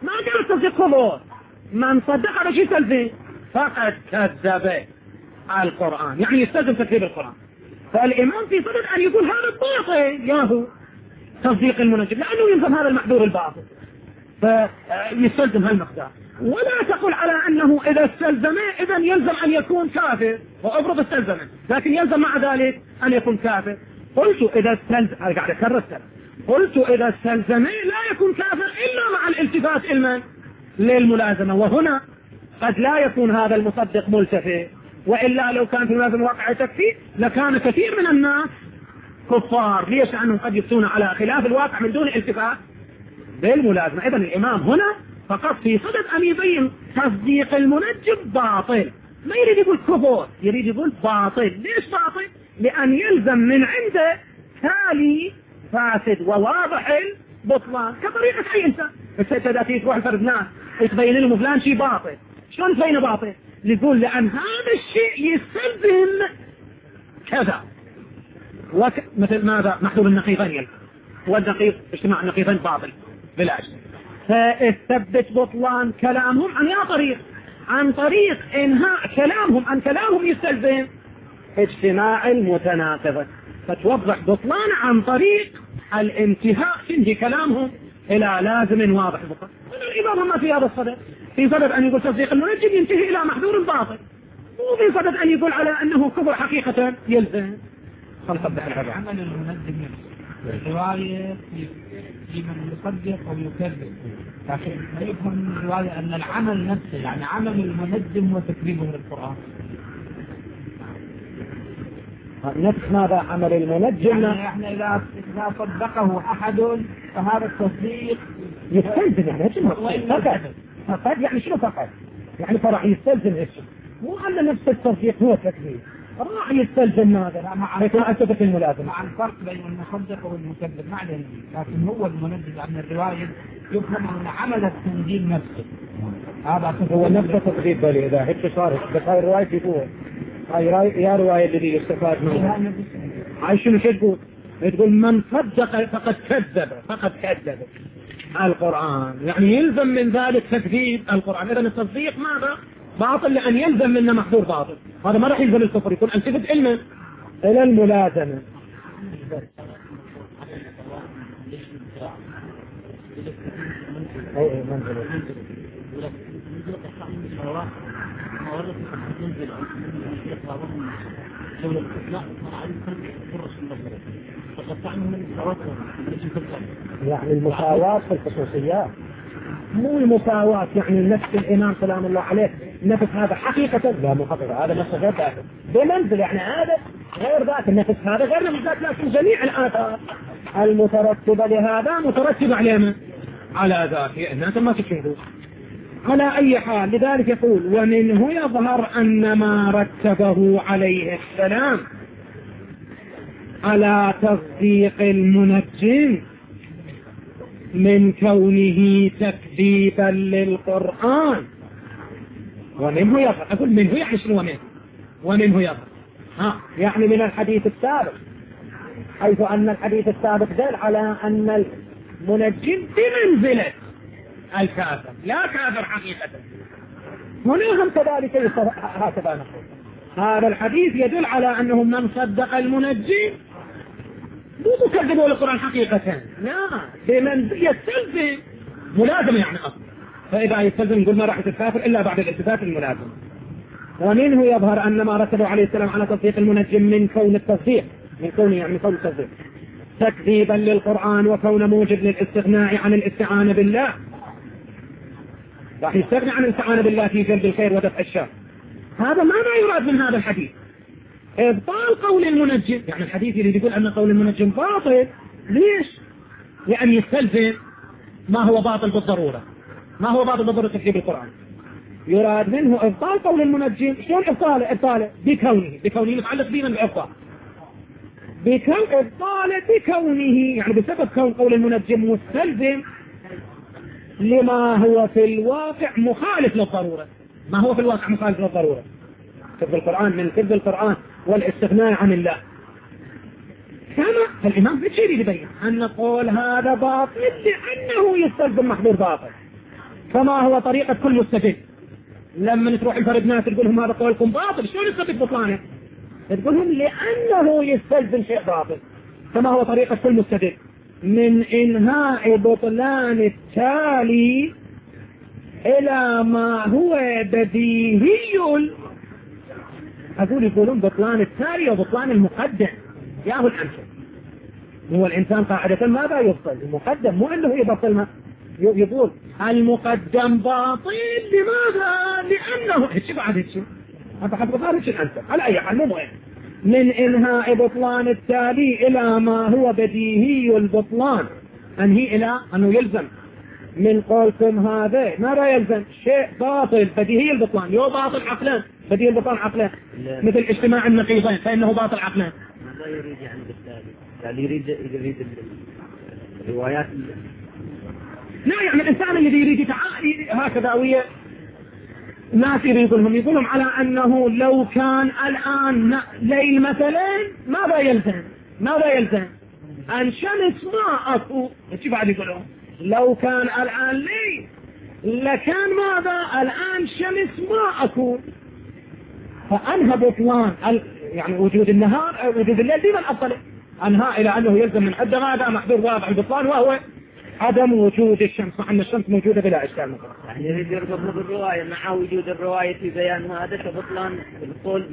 ما كان التصديق قبول. من صدق على شيء يستلزم فقد كذب القرآن، يعني يستلزم تكذيب القرآن. فالإمام في صدد أن يقول هذا الباطل ياهو تصديق المنجم، لأنه يلزم هذا المحذور الباطل فيستلزم هالمقدار. ولا تقل على أنه إذا استلزمه إذا يلزم أن يكون كافر، وأفرض استلزمه لكن يلزم مع ذلك أن يكون كافر. قلت إذا استلزم، قاعد أكرر، قلت إذا استلزمه لا يكون كافر إلا مع الالتفات للملازمة، وهنا قد لا يكون هذا المصدق ملتفت، وإلا لو كان في الملازمة واقع تكفي لكان كثير من الناس كفار. ليش؟ لأنهم قد يفتون على خلاف الواقع من دون التفات بالملازمة. إذن الإمام هنا فقط في صدد أن يبين تصديق المنجم باطل، ما يريد يقول كفر، يريد يقول باطل. ليش باطل؟ لأن يلزم من عنده تالي فاسد وواضح البطلان، كطريقة أي إنسان. السيدة تروح الفرد ناس تبين لهم فلان شيء باطل، شلون تبينه باطل؟ يقول لأن هذا الشيء يستلزم كذا، مثل ماذا؟ محذور النقيضين يلزم، والنقيض اجتماع النقيضين باطل بلا أجل. فاستثبت بطلان كلامهم عن يا طريق، عن طريق انهاء كلامهم عن كلامهم يستلزم اجتماع المتناقض، فتوضح بطلان عن طريق الانتهاء تنهي كلامهم الى لازم واضح بطلان. الإمام ما في هذا الصدد، في صدد ان يقول تصديق المنجم ينتهي الى محذور باطل، وفي صدد ان يقول على انه كفر حقيقة يلزم. خلصبح الحاجة عمل المنجم الرواية لمن يصدق أو يكذب، لكن ما يفهم من الرواية أن العمل نفسه، يعني عمل المنجم وتكذيبه للقرآن. نفس ماذا عمل المنجم؟ يعني إذا صدقه أحد فهذا التصديق يستلزم، يعني فقد يعني شنو فقد؟ يعني فرح يستلزم ايش؟ مو أن نفس التصديق هو تكذيب، راح يستلزم ماذا؟ يكون أثبت الملازمة. مع الفرق بين المصدق والمكذب معلن، لكن هو المنجز عن الرواية يفهم أن عمل التنجيل نفسه، هذا هو نفسه تكذيب. بل إذا هيك صار بس هاي الرواية يقول هاي يا رواية الذي يستفاد منها. هاي شنو تقول؟ تقول من صدق فقد كذب القرآن، يعني يلزم من ذلك تكذيب القرآن. إذا التصديق ماذا؟ باطل، لأن يلزم منا محذور باطل، هذا ما راح يلزم الكفر، يكون أنتفت علما إلى الملازمة. يعني المساواة في الخصوصيات، مو المساواة يعني نفس الإمام سلام الله عليه نفس هذا حقيقة، لا مو حقيقة، هذا نفس غير ذاته بمنزل، يعني هذا غير ذات النفس، هذا غير نفس ذات، لكن جميع الآثار المترتبة لهذا مترتبة عليه على ذاته، الناس ما تشهدون. على أي حال لذلك يقول ومنه يظهر أن ما رتبه عليه السلام على تصديق المنجم من كونه تكذيبا للقرآن. ومنه يظهر، أقول منه يعني شنو ومنه يظهر يعني من الحديث السابق، حيث أن الحديث السابق دل على أن المنجم بمنزلة الكافر لا كافر حقيقة. هنا هم كذلك هكذا نقول هذا الحديث يدل على أنه من صدق المنجم مو مكذبوا للقرآن حقيقة، لا بمن يستلزم ملازمة يعني أصلا، فإذا يستلزم نقول ما راح يتكافر إلا بعد الالتفات الملازمة. ومنه يظهر أن ما رتبه عليه السلام على تصديق المنجم من كون التصديق، من كون يعني كون التصديق تكذيبا للقرآن وكون موجب للاستغناء عن الاستعانة بالله، راح يستغني عن الاستعانة بالله في جلب الخير ودفع الشر. هذا ما يراد من هذا الحديث إبطال قول المنجم، يعني الحديث اللي يقول أن قول المنجم باطل، ليش؟ لأن يستلزم ما هو باطل بالضرورة، ما هو باطل بالضرورة تكذيب القرآن. يراد منه إبطال قول المنجم. شلون إبطاله بكونه متعلق بنا بالإبطال، إبطاله بكونه يعني بسبب كون قول المنجم مستلزم لما هو في الواقع مخالف للضرورة. ما هو في الواقع مخالف للضرورة؟ كذب القرآن من كذب القرآن والاستغناء عن الله. كما فالإمام بتشيري يبين أن قول هذا باطل لأنه يستلزم محظور باطل، كما هو طريقة كل مستدل. لما تروح الفرد ناس تقول لهم هذا قولكم باطل، شلون يثبت بطلانه؟ تقول لهم لأنه يستلزم شيء باطل، كما هو طريقة كل مستدل من إنهاء بطلان التالي إلى ما هو بديهي. أقول يقولون بطلان التالي وبطلان المقدم، ياهو الأمثل. هو الإنسان قاعدة ماذا يبطل؟ المقدم، مو أنه يبطل ما يقول المقدم باطل. لماذا؟ لأنه هيك بعد هيك هذا حسب هذا الأمثل. على أي حال مو مهم. من إنهاء بطلان التالي إلى ما هو بديهي البطلان، أنهي إلى أنه يلزم من قولكم هذا ماذا يلزم؟ شيء باطل بديهي البطلان. يو باطل عقلا، بديهي البطلان عقلا، مثل اجتماع النقيضين فإنه باطل عقلا. ماذا يريد يعني بالتالي؟ يعني يريد الروايات لا، يعني الإنسان الذي يريد يتعامل هكذا ويا ناس يقولهم على أنه لو كان الآن ليل مثلا ماذا يلزم؟ ماذا يلزم؟ أن شمس ما أكو. ايش بعد يقولون؟ لو كان الآن ليل لكان ماذا؟ الآن شمس ما أكو. فأنهى بطلان يعني وجود النهار أو وجود الليل بمن أفضل؟ أنهى إلى أنه يلزم من عدة ماذا؟ محذور واضح البطلان، وهو عدم وجود الشمس، مع أن الشمس موجودة بلا إشكال مثلا. يعني يريد يربط بالرواية مع وجود الرواية في بيان هذا كبطلان القول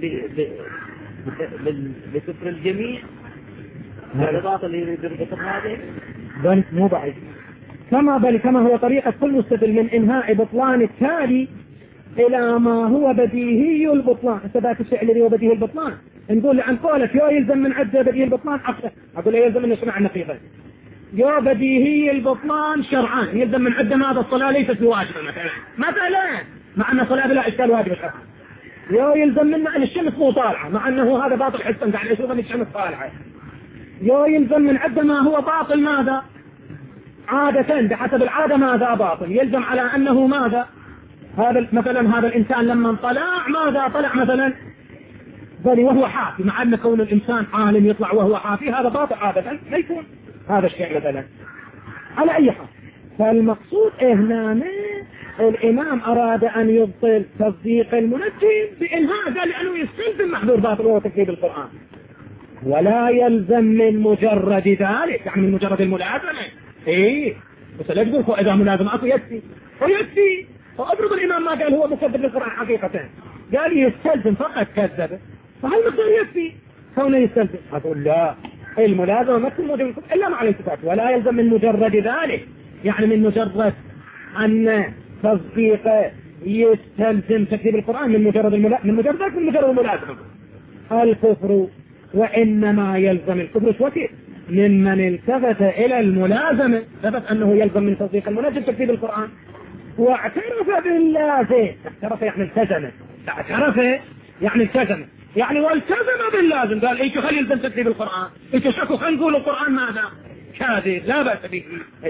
بكفر الجميع. هذا باطل يريد يربط هذا. بل مو بعيد. كما هو طريقة كل مستدل من إنهاء بطلان التالي إلى ما هو بديهي البطلان. ذاك الشيء الذي هو بديهي البطلان نقول عن قولك يو يلزم من عدة بديهي البطلان أقصى، أقول يلزم من يسمع النقيضة. يو بديهي البطلان شرعان، يلزم من عدة ماذا؟ الصلاة ليست بواجبة مثلا مع أن الصلاة بلا إشكال واجبة شرعا. يو يلزم منا أن الشمس مو طالعة، مع أنه هذا باطل حسا، قاعد يشوف أن الشمس طالعة. يو يلزم من عدة ما هو باطل ماذا؟ عادة بحسب العادة ماذا باطل؟ يلزم على أنه ماذا؟ هذا الإنسان لما طلع ماذا طلع مثلا؟ بل وهو حافي، مع أن كون الإنسان عالم يطلع وهو حافي هذا باطل عادة لا يكون هذا الشيء مثلا. على أي حال، فالمقصود هنا الإمام أراد أن يبطل تصديق المنجم بإنهاء قال لأنه يستلزم محذور باطل وهو تكذيب القرآن، ولا يلزم من مجرد ذلك، يعني من مجرد الملازمة. بس لا تقول إذا ملازمة أكو يكفي ويكفي. وأفرض الإمام ما قال هو مكذب للقرآن حقيقة، قال يستلزم فقط كذب، فهل مقدار يكفي كونه يستلزم؟ أقول لا، الملازمة ما تكون موجودة إلا مع الالتفات، ولا يلزم من مجرد ذلك، يعني من مجرد أن تصديق يستلزم تكذيب القرآن من مجرد الملازمة الكفر، وإنما يلزم الكفر وكيف ممن التفت إلى الملازمة، ثبت أنه يلزم من تصديق المنجم تكذيب القرآن واعترف باللازم. اعترف يعني التزم، اعترف يعني التزم، يعني والتزم باللازم. قال ايش خلي يلزم تكذيب القرآن، ايش شكوا خلينا نقول القرآن ماذا؟ كاذب، لا بأس به.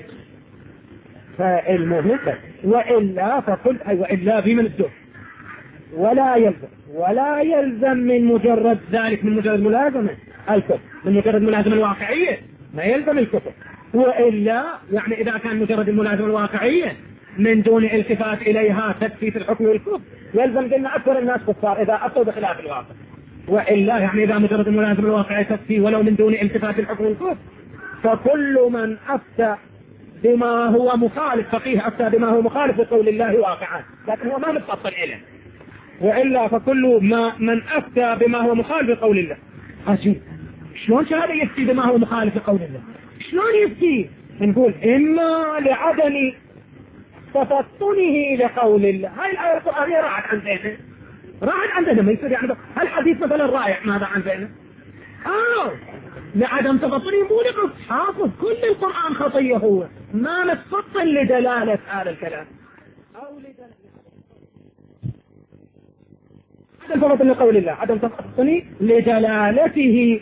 فالمهم وإلا فقل وإلا بمن الدور ولا يلزم من مجرد ذلك، من مجرد ملازمة الكفر، من مجرد الملازمة الواقعية ما يلزم الكفر. وإلا يعني إذا كان مجرد الملازمة الواقعية من دون التفات إليها تكفي في الحكم والكفر، يلزم قلنا أكثر الناس كفار إذا أفتوا بخلاف الواقع. وإلا يعني إذا مجرد الملازمة الواقعية تكفي ولو من دون التفات الحكم والكفر، فكل من أفتى بما هو مخالف، فقيه أفتى بما هو مخالف لقول الله واقعا، لكن هو ما متفصل إليه. وإلا فكل من أفتى بما هو مخالف لقول الله. عجيب، شلون هذا يفتي بما هو مخالف لقول الله؟ شلون يفتي؟ نقول إما لعدم تفطنه لقول الله. هاي الآية القرآنية راحت عن ذهنه ما يصير يعني هالحديث مثلا رايح ماذا عن ذهنه؟ لعدم تفطنه مولق حافظ كل القرآن خطية، هو ما متفطن لدلالة هذا الكلام أو لدلالة عدم تفطن لقول الله، عدم تفطن لدلالته.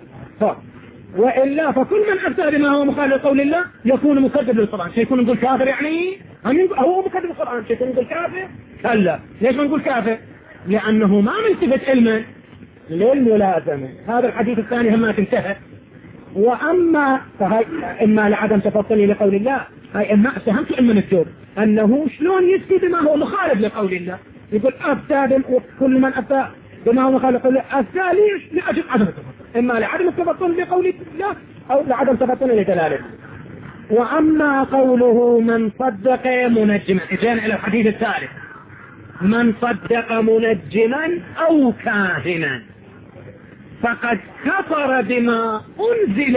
وإلا فكل من أفتى بما هو مخالف لقول الله يكون مكذب للقرآن. شيء يكون نقول كافر يعني هو مكذب للقرآن، شيء يكون نقول كافر. كلا، ليش ما نقول كافر؟ لأنه ما ملتفت علما للملازمة. هذا الحديث الثاني هم انتهى وأما إما لعدم تفصله لقول الله، أي إما فهمت علم الدور أنه شلون يفتي بما هو مخالف لقول الله. يقول أفتى وكل من أفتى بما هو مخالف لقول الله أفتى ليش؟ لأجل عدم التفصل، إما لعدم التفصل لقول الله أو لعدم تفصله لدلالته. وأما قوله من صدق منجما، إجينا إلى الحديث الثالث، من صدق منجما أو كاهنا فقد كفر بما أنزل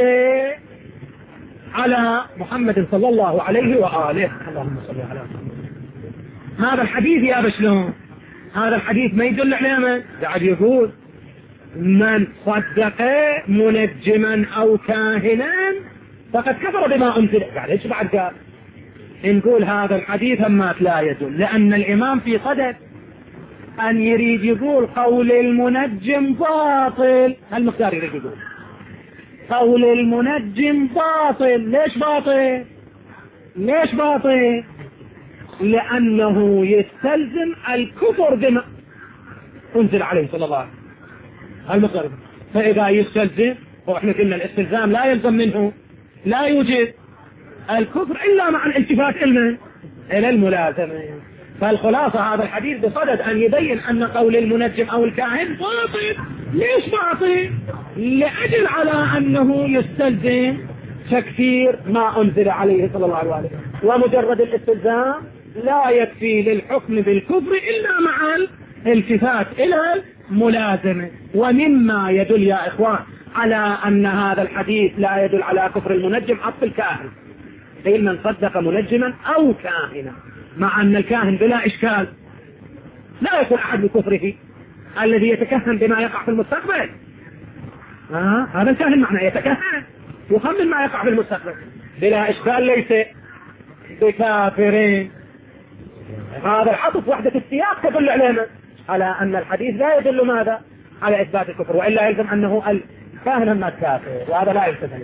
على محمد صلى الله عليه وآله. اللهم صل على محمد. هذا الحديث يا بشلون، هذا الحديث ما يدل على من قاعد يقول من صدق منجما أو كاهنا فقد كفر بما أنزل. قاعد ايش بعد قال؟ نقول هذا الحديث همات لا يدل، لأن الإمام في صدد أن يريد يقول قول المنجم باطل. المختار يريد يقول قول المنجم باطل. ليش باطل؟ ليش باطل؟ لأنه يستلزم الكفر بما أنزل عليه صلى الله عليه وسلم. المختار فإذا يستلزم، وإحنا قلنا الاستلزام لا يلزم منه، لا يوجد الكفر إلا مع الالتفات إلى الملازمة. فالخلاصة هذا الحديث بصدد أن يبين أن قول المنجم أو الكاهن باطل. ليش باطل؟ لأجل على أنه يستلزم تكفير ما أنزل عليه صلى الله عليه وسلم، ومجرد الاستلزام لا يكفي للحكم بالكفر إلا مع الالتفات إلى الملازمة. ومما يدل يا إخوان على أن هذا الحديث لا يدل على كفر المنجم عطف الكاهن، قيل من صدق منجما أو كاهنا، مع أن الكاهن بلا إشكال لا يكون أحد بكفره الذي يتكهن بما يقع في المستقبل. هذا الكاهن معنى يتكهن يخمن ما يقع في المستقبل بلا إشكال، ليس بكافرين. هذا العطف وحدة السياق تدل علينا على أن الحديث لا يدل ماذا؟ على إثبات الكفر، وإلا يلزم أنه الكاهن ما كافر، وهذا لا يلزم.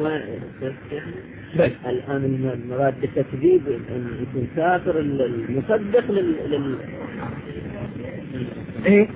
الآن من مراد التكذيب أن يكون كافر المصدق إيه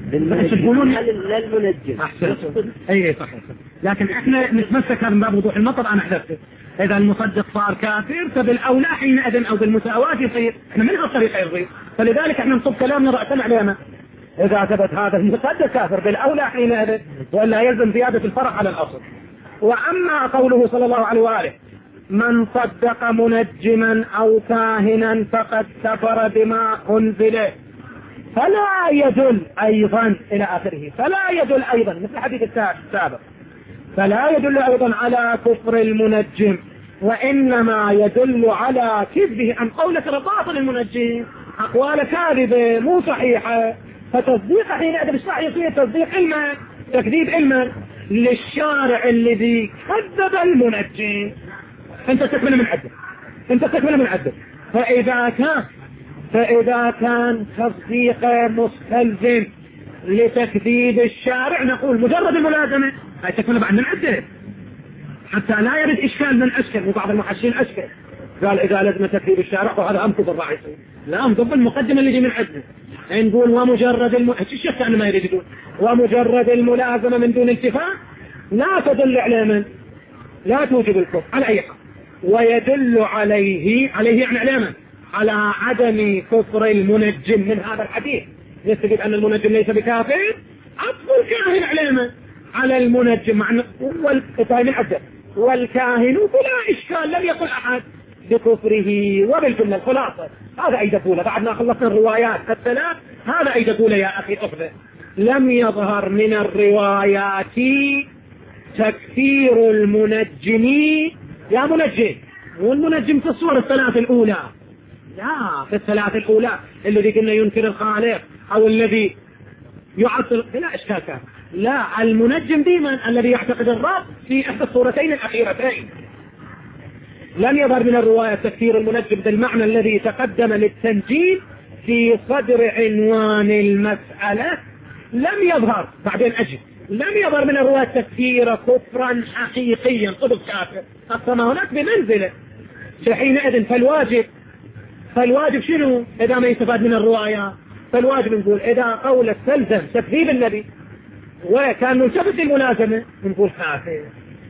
للمنجم. أحسن. أي صحيح. لكن إحنا نتمسك من باب وضوح المطر. أنا حدثت إذا المصدق صار كافر فبالأولى حينئذ أو بالمساواة يصير، إحنا من هالطريقة يصير. فلذلك إحنا نصب كلامنا رأسا علينا إذا ثبت هذا المصدق كافر بالأولى حينئذ، ولا يلزم زيادة الفرق على الأصل. وأما قوله صلى الله عليه وآله من صدق منجما أو كاهنا فقد كفر بما أنزل، فلا يدل أيضا إلى آخره، فلا يدل أيضا مثل حديث السابق، فلا يدل أيضا على كفر المنجم، وإنما يدل على كذبه عن قولة باطل المنجم، أقوال كاذبة مو صحيحة. فتصديق حينئذ بالشرع يصير تصديق علما، تكذيب علما للشارع الذي كذب المنجم. انت تكمل من عدل، انت تكمل من عدل. فإذا كان تصديق مستلزم لتكذيب الشارع نقول مجرد الملازمة هاي تكمل بعد من عدل، حتى لا يرد إشكال من أشكال. وبعض المحشين أشكال قال إذا لازم تكذيب الشارع وهذا أمكض الرئيسي، لا أمكض المقدمة اللي يجي من عدل. نقول ومجرد الشيخ كان ما يريد يقول ومجرد الملازمة من دون التفات لا تدل على من لا توجب الكفر على أي حال، ويدل عليه يعني على من على عدم كفر المنجم من هذا الحديث. يستفيد أن المنجم ليس بكافر، عطف الكاهن على من على المنجم مع والكاهن العدل، والكاهن بلا إشكال لم يقل أحد بكفره. وبالجملة الخلاصة هذا أي دخول بعد ما خلصنا الروايات الثلاث، هذا أي دخول يا أخي أخذ لم يظهر من الروايات تكفير المنجم يا منجم، والمنجم في الصور الثلاث الأولى، لا في الثلاث الأولى الذي كنا ينكر الخالق أو الذي يعطل بلا إشكال كان. لا، المنجم ديما الذي يعتقد الرب في إحدى الصورتين الأخيرتين. لم يظهر من الرواية تكفير المنجم بالمعنى الذي تقدم للتنجيم في صدر عنوان المسألة، لم يظهر بعدين أجل لم يظهر من الرواية تكفير كفرا حقيقيا قدس كافر، أصلا هناك بمنزله. حينئذ فالواجب شنو إذا ما يستفاد من الرواية؟ فالواجب نقول إذا قول استلزم تكذيب النبي وكان ملتفت الملازمة نقول كافر،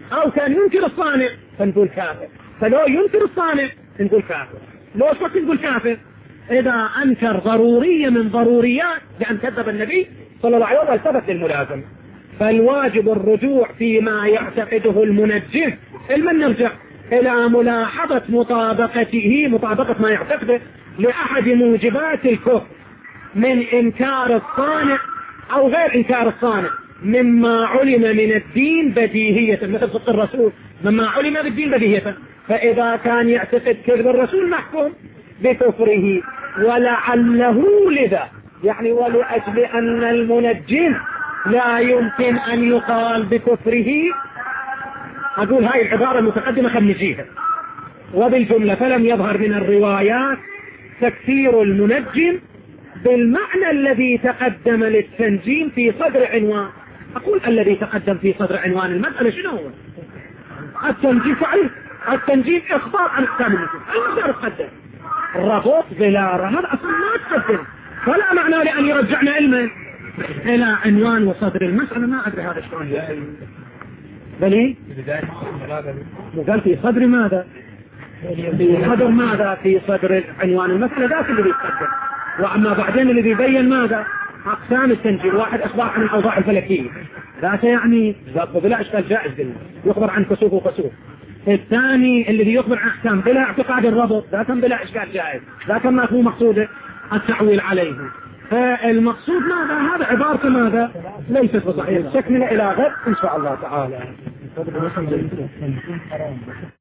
أو كان ينكر الصانع فنقول كافر. فلو ينكر الصانع نقول كافر، لو شك نقول كافر. إذا أنكر ضرورية من ضروريات لأن كذب النبي صلى الله عليه وسلم والتفت للملازمة. فالواجب الرجوع فيما يعتقده المنجم. المن نرجع إلى ملاحظة مطابقة ما يعتقده لأحد موجبات الكفر من إنكار الصانع أو غير إنكار الصانع مما علم من الدين بديهية، مثل صدق الرسول مما علم بالدين بديهية. فإذا كان يعتقد كذب الرسول نحكم بكفره. ولعله لذا يعني ولأجل أن المنجم لا يمكن أن يقال بكفره، أقول هاي العبارة المتقدمة خل نجيها. وبالجملة فلم يظهر من الروايات تكفير المنجم بالمعنى الذي تقدم للتنجيم في صدر عنوان. أقول الذي تقدم في صدر عنوان المسألة شنو هو؟ التنجيم تعريف التنجيم إخبار عن أحكام النجوم. المقدار تقدم الربط بلا هذا أصلا ما تقدم، فلا معنى لأن يرجعنا علما إلى عنوان وصدر المسألة. ما أدري هذا شلون بلي قال في صدر ماذا؟ في صدر ماذا؟ في صدر عنوان المسألة ذاك اللي بيتقدم. وأما بعدين اللي بيبين ماذا؟ أقسام التنجيم. واحد أخبار عن الأوضاع الفلكية ذاك يعني بلا إشكال جائز يخبر عن كسوف وكسوف. الثاني اللي بيخبر عن أحكام بلا اعتقاد الربط ذاك بلا إشكال جائز، ذاك ما هو مقصود التعويل عليه. فالمقصود ماذا؟ هذا عبارة ماذا؟ ليست بصحيح. شكلنا إلى غد إن شاء الله تعالى.